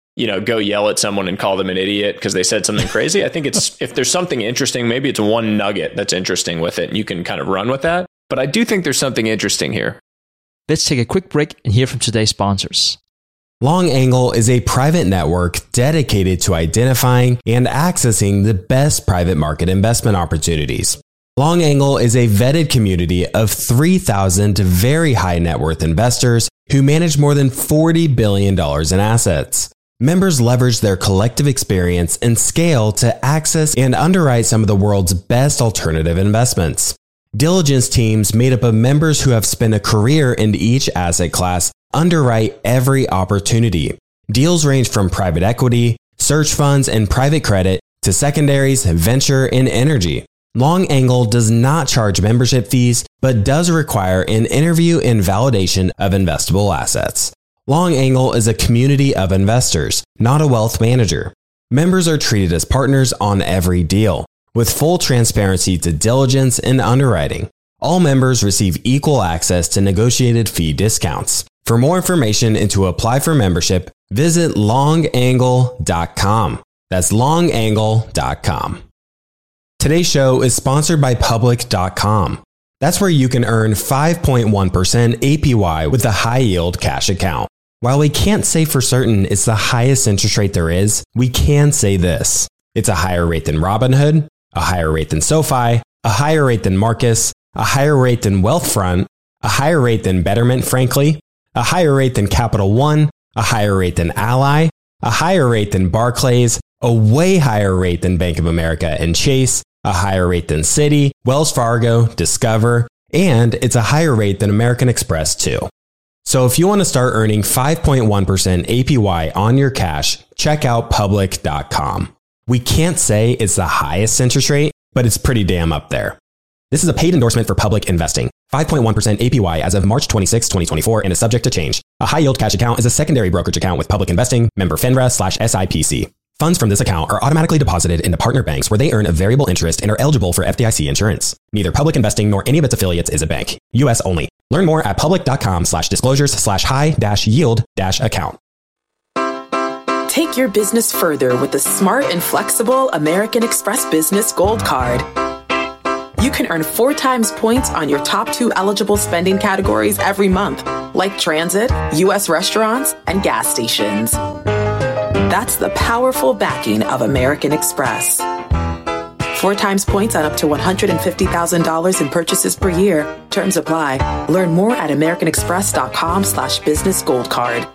go yell at someone and call them an idiot because they said something crazy. I think it's, if there's something interesting, maybe it's one nugget that's interesting with it and you can kind of run with that. But I do think there's something interesting here. Let's take a quick break and hear from today's sponsors. Long Angle is a private network dedicated to identifying and accessing the best private market investment opportunities. Long Angle is a vetted community of 3,000 very high net worth investors who manage more than $40 billion in assets. Members leverage their collective experience and scale to access and underwrite some of the world's best alternative investments. Diligence teams made up of members who have spent a career in each asset class underwrite every opportunity. Deals range from private equity, search funds, and private credit to secondaries, venture, and energy. Long Angle does not charge membership fees, but does require an interview and validation of investable assets. Long Angle is a community of investors, not a wealth manager. Members are treated as partners on every deal, with full transparency to diligence and underwriting. All members receive equal access to negotiated fee discounts. For more information and to apply for membership, visit longangle.com. That's longangle.com. Today's show is sponsored by Public.com. That's where you can earn 5.1% APY with a high-yield cash account. While we can't say for certain it's the highest interest rate there is, we can say this. It's a higher rate than Robinhood, a higher rate than SoFi, a higher rate than Marcus, a higher rate than Wealthfront, a higher rate than Betterment, frankly, a higher rate than Capital One, a higher rate than Ally, a higher rate than Barclays, a way higher rate than Bank of America and Chase, a higher rate than Citi, Wells Fargo, Discover, and it's a higher rate than American Express too. So if you want to start earning 5.1% APY on your cash, check out public.com. We can't say it's the highest interest rate, but it's pretty damn up there. This is a paid endorsement for Public Investing. 5.1% APY as of March 26, 2024 and is subject to change. A high yield cash account is a secondary brokerage account with Public Investing, member FINRA/SIPC. Funds from this account are automatically deposited into partner banks where they earn a variable interest and are eligible for FDIC insurance. Neither Public Investing nor any of its affiliates is a bank. U.S. only. Learn more at public.com/disclosures/high-yield-account. Take your business further with the smart and flexible American Express Business Gold Card. You can earn 4 times points on your top 2 eligible spending categories every month, like transit, U.S. restaurants, and gas stations. That's the powerful backing of American Express. 4 times points on up to $150,000 in purchases per year. Terms apply. Learn more at americanexpress.com/business gold card.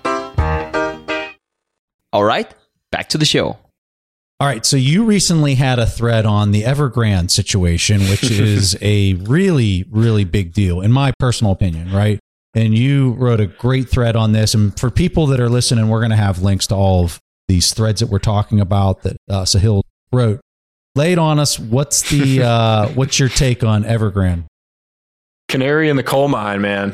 All right, back to the show. All right, so you recently had a thread on the Evergrande situation, which is a really, really big deal, in my personal opinion, right? And you wrote a great thread on this. And for people that are listening, we're going to have links to all of these threads that we're talking about that Sahil wrote. Lay it on us. What's the what's your take on Evergrande? Canary in the coal mine, man.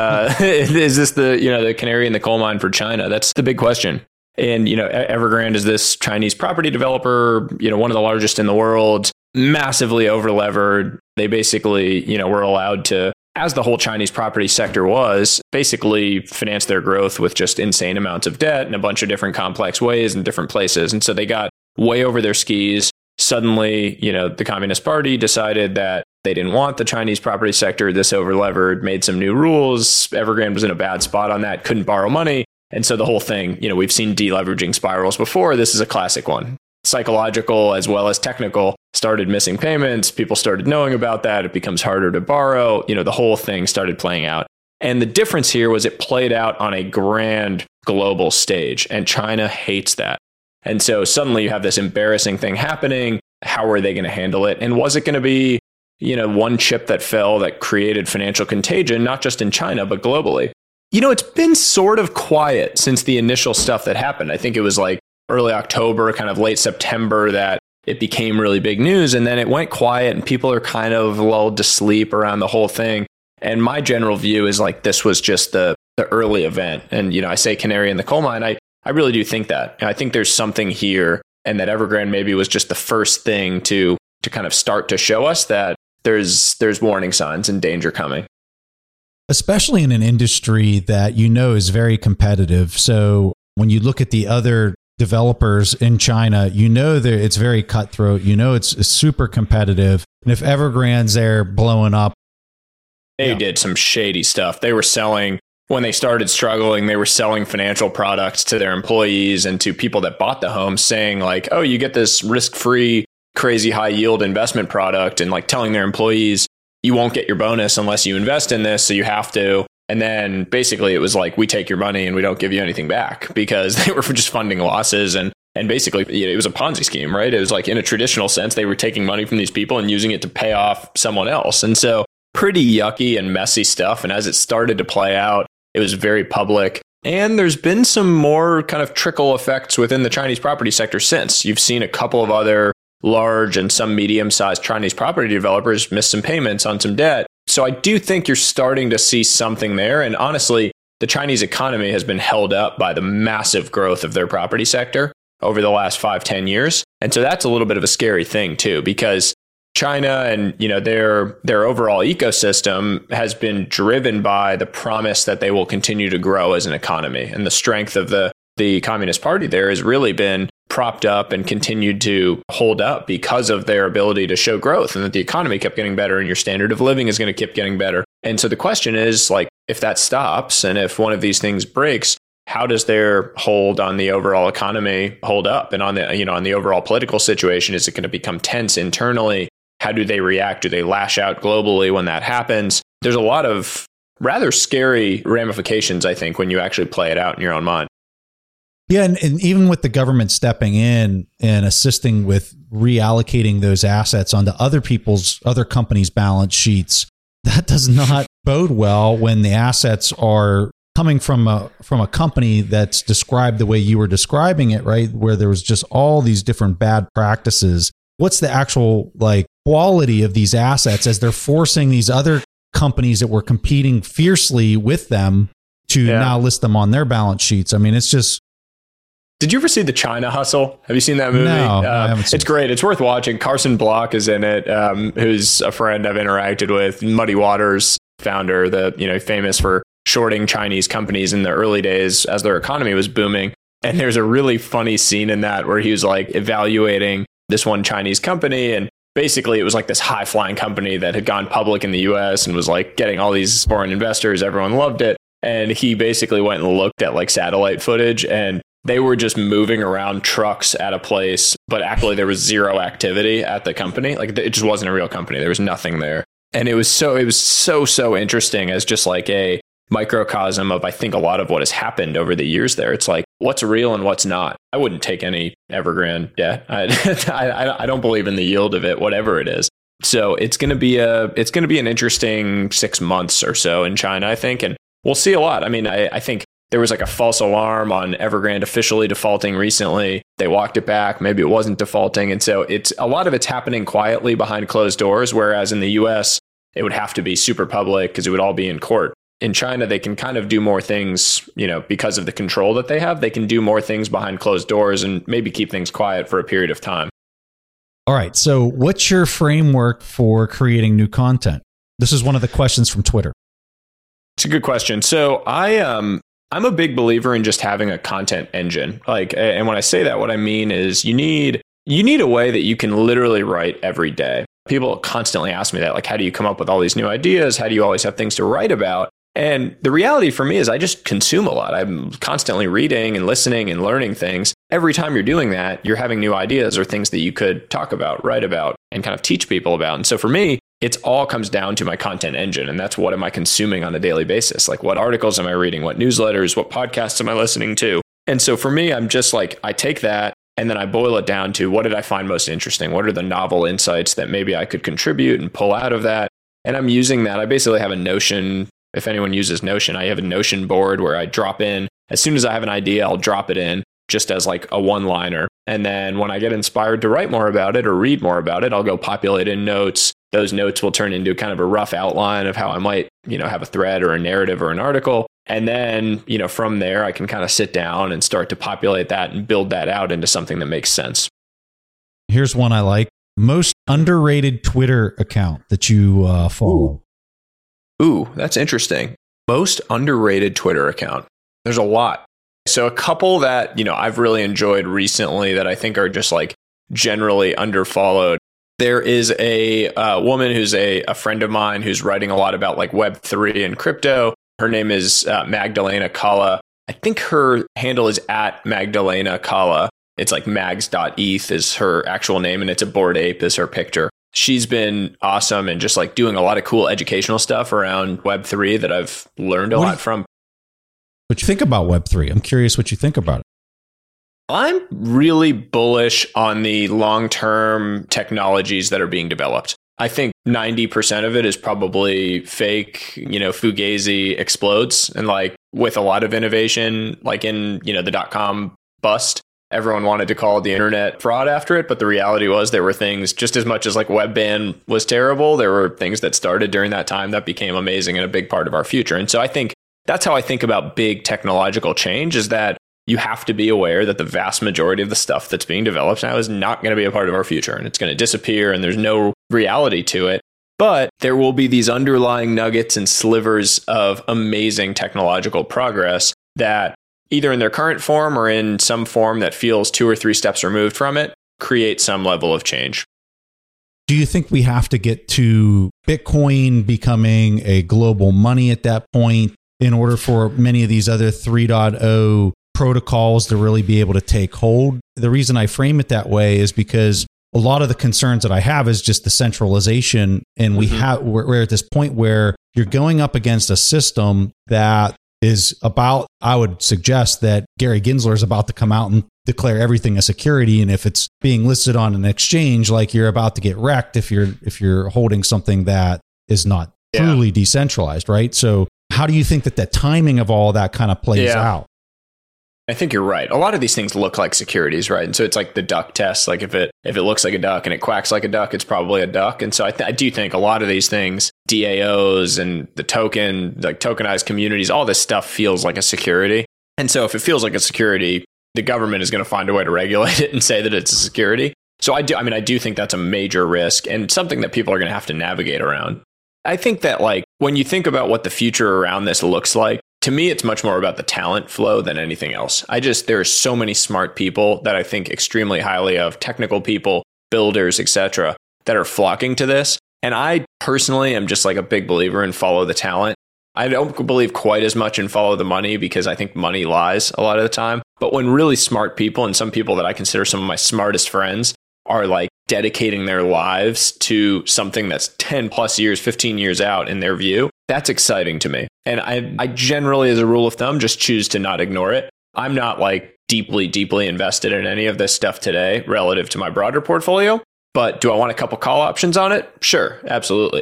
Is this the canary in the coal mine for China? That's the big question. And, Evergrande is this Chinese property developer, one of the largest in the world, massively overlevered. They basically, were allowed to, as the whole Chinese property sector was, basically finance their growth with just insane amounts of debt in a bunch of different complex ways in different places. And so they got way over their skis. Suddenly, the Communist Party decided that they didn't want the Chinese property sector this overlevered, made some new rules. Evergrande was in a bad spot on that, couldn't borrow money. And so the whole thing, we've seen deleveraging spirals before. This is a classic one. Psychological as well as technical, started missing payments. People started knowing about that. It becomes harder to borrow. The whole thing started playing out. And the difference here was it played out on a grand global stage, and China hates that. And so suddenly you have this embarrassing thing happening. How are they going to handle it? And was it going to be, one chip that fell that created financial contagion, not just in China, but globally? It's been sort of quiet since the initial stuff that happened. I think it was like early October, kind of late September, that it became really big news. And then it went quiet and people are kind of lulled to sleep around the whole thing. And my general view is like, this was just the early event. And, I say canary in the coal mine. I really do think that. I think there's something here, and that Evergrande maybe was just the first thing to kind of start to show us that there's warning signs and danger coming. Especially in an industry that is very competitive. So when you look at the other developers in China, that it's very cutthroat. It's super competitive. And if Evergrande's there blowing up, they did some shady stuff. They were selling, when they started struggling, they were selling financial products to their employees and to people that bought the home, saying like, oh, you get this risk-free, crazy high yield investment product, and like telling their employees, you won't get your bonus unless you invest in this, so you have to. And then basically it was like, we take your money and we don't give you anything back, because they were just funding losses. And basically it was a Ponzi scheme, right? It was like, in a traditional sense, they were taking money from these people and using it to pay off someone else. And so pretty yucky and messy stuff. And as it started to play out, it was very public. And there's been some more kind of trickle effects within the Chinese property sector since. You've seen a couple of other large and some medium-sized Chinese property developers miss some payments on some debt. So I do think you're starting to see something there. And honestly, the Chinese economy has been held up by the massive growth of their property sector over the last 5-10 years. And so that's a little bit of a scary thing too, because China and their overall ecosystem has been driven by the promise that they will continue to grow as an economy. And the strength of the Communist Party there has really been propped up and continued to hold up because of their ability to show growth, and that the economy kept getting better and your standard of living is going to keep getting better. And so the question is, like, if that stops and if one of these things breaks, how does their hold on the overall economy hold up? And on the overall political situation, is it going to become tense internally? How do they react? Do they lash out globally when that happens? There's a lot of rather scary ramifications, I think, when you actually play it out in your own mind. Yeah, and even with the government stepping in and assisting with reallocating those assets onto other companies' balance sheets, that does not bode well when the assets are coming from a company that's described the way you were describing it, right? Where there was just all these different bad practices. What's the actual quality of these assets as they're forcing these other companies that were competing fiercely with them to now list them on their balance sheets? I mean, it's just. Did you ever see The China Hustle? Have you seen that movie? No, I haven't seen it. It's great. It's worth watching. Carson Block is in it, who's a friend I've interacted with. Muddy Waters founder, famous for shorting Chinese companies in the early days as their economy was booming. And there's a really funny scene in that where he was evaluating this one Chinese company, and basically it was this high flying company that had gone public in the US and was getting all these foreign investors. Everyone loved it. And he basically went and looked at satellite footage, and they were just moving around trucks at a place, but actually there was zero activity at the company. It just wasn't a real company. There was nothing there. And it was so interesting as just a microcosm of, I think, a lot of what has happened over the years there. It's what's real and what's not. I wouldn't take any Evergrande debt. I don't believe in the yield of it, whatever it is. So it's going to be an interesting 6 months or so in China, I think. And we'll see a lot. I mean, I think there was a false alarm on Evergrande officially defaulting recently. They walked it back. Maybe it wasn't defaulting. And so a lot of it's happening quietly behind closed doors, whereas in the US, it would have to be super public because it would all be in court. In China, they can kind of do more things, because of the control that they have. They can do more things behind closed doors and maybe keep things quiet for a period of time. All right. So what's your framework for creating new content? This is one of the questions from Twitter. It's a good question. So I'm a big believer in just having a content engine. And when I say that, what I mean is you need a way that you can literally write every day. People constantly ask me that, how do you come up with all these new ideas? How do you always have things to write about? And the reality for me is I just consume a lot. I'm constantly reading and listening and learning things. Every time you're doing that, you're having new ideas or things that you could talk about, write about, and kind of teach people about. And so for me, it all comes down to my content engine. And that's what am I consuming on a daily basis? What articles am I reading? What newsletters? What podcasts am I listening to? And so for me, I'm just I take that and then I boil it down to what did I find most interesting? What are the novel insights that maybe I could contribute and pull out of that? And I'm using that. I basically have a Notion. If anyone uses Notion, I have a Notion board where I drop in. As soon as I have an idea, I'll drop it in just as a one-liner. And then when I get inspired to write more about it or read more about it, I'll go populate in notes. Those notes will turn into kind of a rough outline of how I might, have a thread or a narrative or an article. And then, from there, I can kind of sit down and start to populate that and build that out into something that makes sense. Here's one I like. Most underrated Twitter account that you follow. Ooh, that's interesting. Most underrated Twitter account. There's a lot. So a couple that, I've really enjoyed recently that I think are just generally underfollowed. There is a woman who's a friend of mine who's writing a lot about Web3 and crypto. Her name is Magdalena Calla. I think her handle is @Magdalena Calla. It's mags.eth is her actual name, and it's a Bored Ape is her picture. She's been awesome and just doing a lot of cool educational stuff around Web3 that I've learned a lot from. What you think about Web3? I'm curious what you think about it. I'm really bullish on the long-term technologies that are being developed. I think 90% of it is probably fake, Fugazi explodes. And with a lot of innovation, in, the .com bust, everyone wanted to call the internet fraud after it. But the reality was there were things just as much as Webban was terrible. There were things that started during that time that became amazing and a big part of our future. And so I think that's how I think about big technological change, is that you have to be aware that the vast majority of the stuff that's being developed now is not going to be a part of our future, and it's going to disappear, and there's no reality to it. But there will be these underlying nuggets and slivers of amazing technological progress that either in their current form or in some form that feels 2 or 3 steps removed from it, create some level of change. Do you think we have to get to Bitcoin becoming a global money at that point in order for many of these other 3.0 protocols to really be able to take hold? The reason I frame it that way is because a lot of the concerns that I have is just the centralization. And we're at this point where you're going up against a system that is about, I would suggest that Gary Gensler is about to come out and declare everything a security. And if it's being listed on an exchange, like, you're about to get wrecked if you're holding something that is not truly decentralized, right? So how do you think that the timing of all that kind of plays out? I think you're right. A lot of these things look like securities, right? And so it's like the duck test. Like if it looks like a duck and it quacks like a duck, it's probably a duck. And so I do think a lot of these things, DAOs and the tokenized communities, all this stuff feels like a security. And so if it feels like a security, the government is going to find a way to regulate it and say that it's a security. So I do think that's a major risk and something that people are going to have to navigate around. I think that, like, when you think about what the future around this looks like, to me, it's much more about the talent flow than anything else. There are so many smart people that I think extremely highly of, technical people, builders, etc., that are flocking to this. And I personally am just like a big believer in follow the talent. I don't believe quite as much in follow the money because I think money lies a lot of the time. But when really smart people, and some people that I consider some of my smartest friends, are like dedicating their lives to something that's 10 plus years, 15 years out in their view, that's exciting to me. And I generally, as a rule of thumb, just choose to not ignore it. I'm not like deeply invested in any of this stuff today relative to my broader portfolio. But do I want a couple call options on it? Sure, absolutely.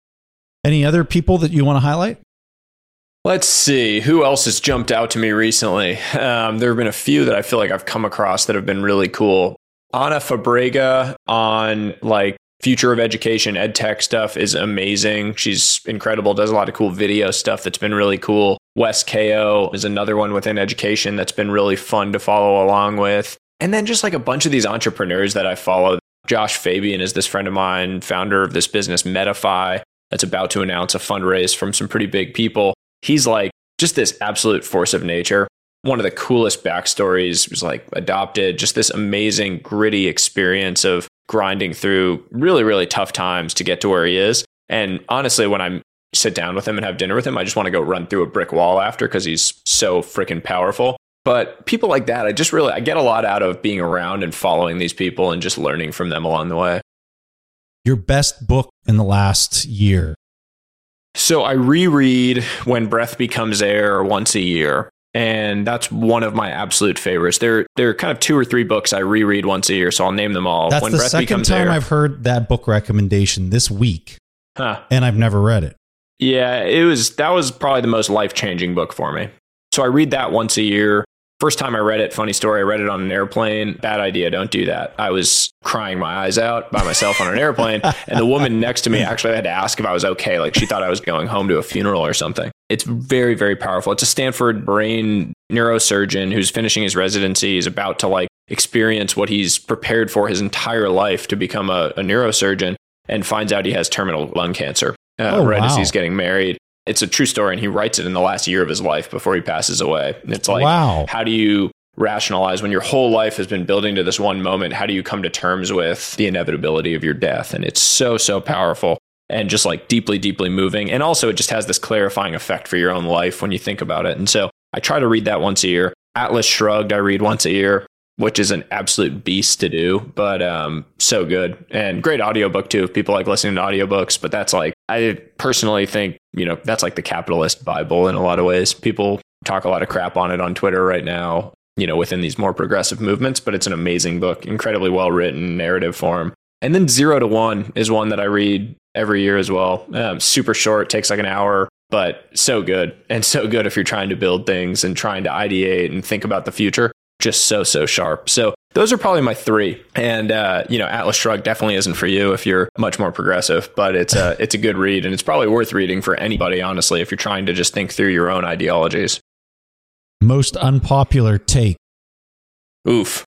Any other people that you want to highlight? Let's see. Who else has jumped out to me recently? There have been a few that I feel like I've come across that have been really cool. Ana Fabrega on like future of education, ed tech stuff is amazing. She's incredible, does a lot of cool video stuff that's been really cool. Wes Ko is another one within education that's been really fun to follow along with. And then just like a bunch of these entrepreneurs that I follow. Josh Fabian is this friend of mine, founder of this business Metafy, that's about to announce a fundraise from some pretty big people. He's like just this absolute force of nature. One of the coolest backstories was like adopted, just this amazing gritty experience of grinding through really, really tough times to get to where he is. And honestly, when I sit down with him and have dinner with him, I just want to go run through a brick wall after because he's so freaking powerful. But people like that, I get a lot out of being around and following these people and just learning from them along the way. Your best book in the last year? So I reread When Breath Becomes Air once a year. And that's one of my absolute favorites. There are kind of 2 or 3 books I reread once a year, so I'll name them all. That's the second time I've heard that book recommendation this week, and I've never read it. Yeah, that was probably the most life-changing book for me. So I read that once a year. First time I read it, funny story, I read it on an airplane. Bad idea, don't do that. I was crying my eyes out by myself on an airplane, and the woman next to me actually had to ask if I was okay. Like she thought I was going home to a funeral or something. It's very, very powerful. It's a Stanford brain neurosurgeon who's finishing his residency. He's about to like experience what he's prepared for his entire life to become a neurosurgeon, and finds out he has terminal lung cancer as he's getting married. It's a true story, and he writes it in the last year of his life before he passes away. And it's like, how do you rationalize when your whole life has been building to this one moment? How do you come to terms with the inevitability of your death? And it's so, so powerful and just like deeply, deeply moving. And also it just has this clarifying effect for your own life when you think about it. And so I try to read that once a year. Atlas Shrugged, I read once a year, which is an absolute beast to do, but so good. And great audiobook too, if people like listening to audiobooks. But that's like, I personally think, that's like the capitalist Bible in a lot of ways. People talk a lot of crap on it on Twitter right now, within these more progressive movements, but it's an amazing book, incredibly well written, narrative form. And then 0 to 1 is one that I read every year as well. Super short, takes like an hour, but so good. And so good if you're trying to build things and trying to ideate and think about the future. Just so sharp. So those are probably my 3. And, Atlas Shrugged definitely isn't for you if you're much more progressive, but it's a good read, and it's probably worth reading for anybody, honestly, if you're trying to just think through your own ideologies. Most unpopular take? Oof.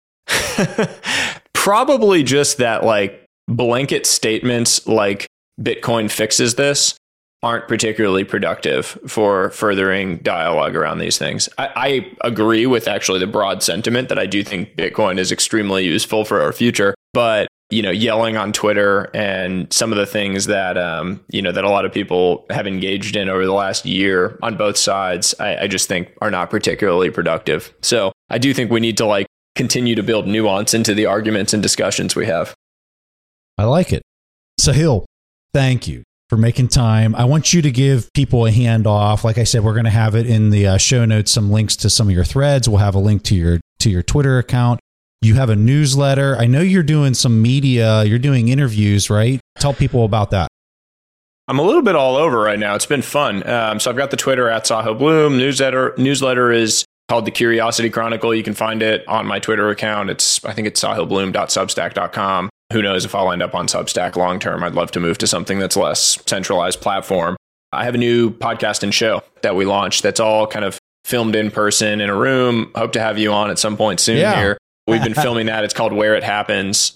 Probably just that like blanket statements like Bitcoin fixes this aren't particularly productive for furthering dialogue around these things. I agree with actually the broad sentiment that I do think Bitcoin is extremely useful for our future, but yelling on Twitter and some of the things that that a lot of people have engaged in over the last year on both sides, I just think are not particularly productive. So I do think we need to like continue to build nuance into the arguments and discussions we have. I like it. Sahil, thank you. for making time. I want you to give people a handoff. Like I said, we're going to have it in the show notes, some links to some of your threads. We'll have a link to your Twitter account. You have a newsletter. I know you're doing some media. You're doing interviews, right? Tell people about that. I'm a little bit all over right now. It's been fun. So I've got the Twitter at Sahil Bloom. Newsletter is called The Curiosity Chronicle. You can find it on my Twitter account. I think it's sahilbloom.substack.com. Who knows if I'll end up on Substack long term. I'd love to move to something that's less centralized platform. I have a new podcast and show that we launched that's all kind of filmed in person in a room. Hope to have you on at some point soon here. We've been filming that. It's called Where It Happens.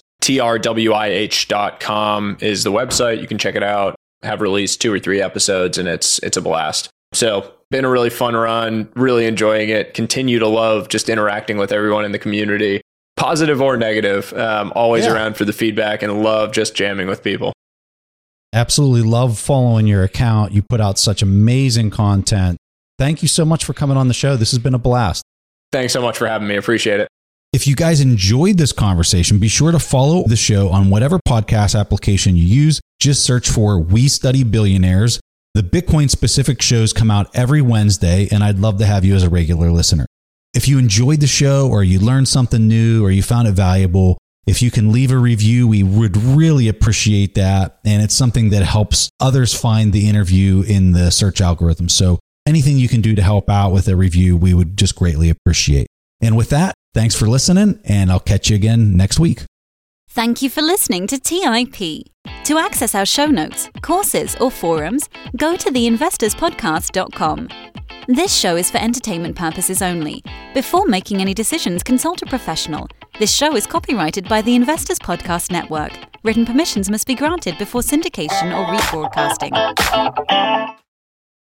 TRWIH.com is the website. You can check it out. Have released 2 or 3 episodes, and it's a blast. So been a really fun run, really enjoying it. Continue to love just interacting with everyone in the community, positive or negative. Always around for the feedback and love just jamming with people. Absolutely love following your account. You put out such amazing content. Thank you so much for coming on the show. This has been a blast. Thanks so much for having me. Appreciate it. If you guys enjoyed this conversation, be sure to follow the show on whatever podcast application you use. Just search for We Study Billionaires. The Bitcoin specific shows come out every Wednesday, and I'd love to have you as a regular listener. If you enjoyed the show or you learned something new or you found it valuable, if you can leave a review, we would really appreciate that. And it's something that helps others find the interview in the search algorithm. So anything you can do to help out with a review, we would just greatly appreciate. And with that, thanks for listening, and I'll catch you again next week. Thank you for listening to TIP. To access our show notes, courses, or forums, go to theinvestorspodcast.com. This show is for entertainment purposes only. Before making any decisions, consult a professional. This show is copyrighted by the Investors Podcast Network. Written permissions must be granted before syndication or rebroadcasting.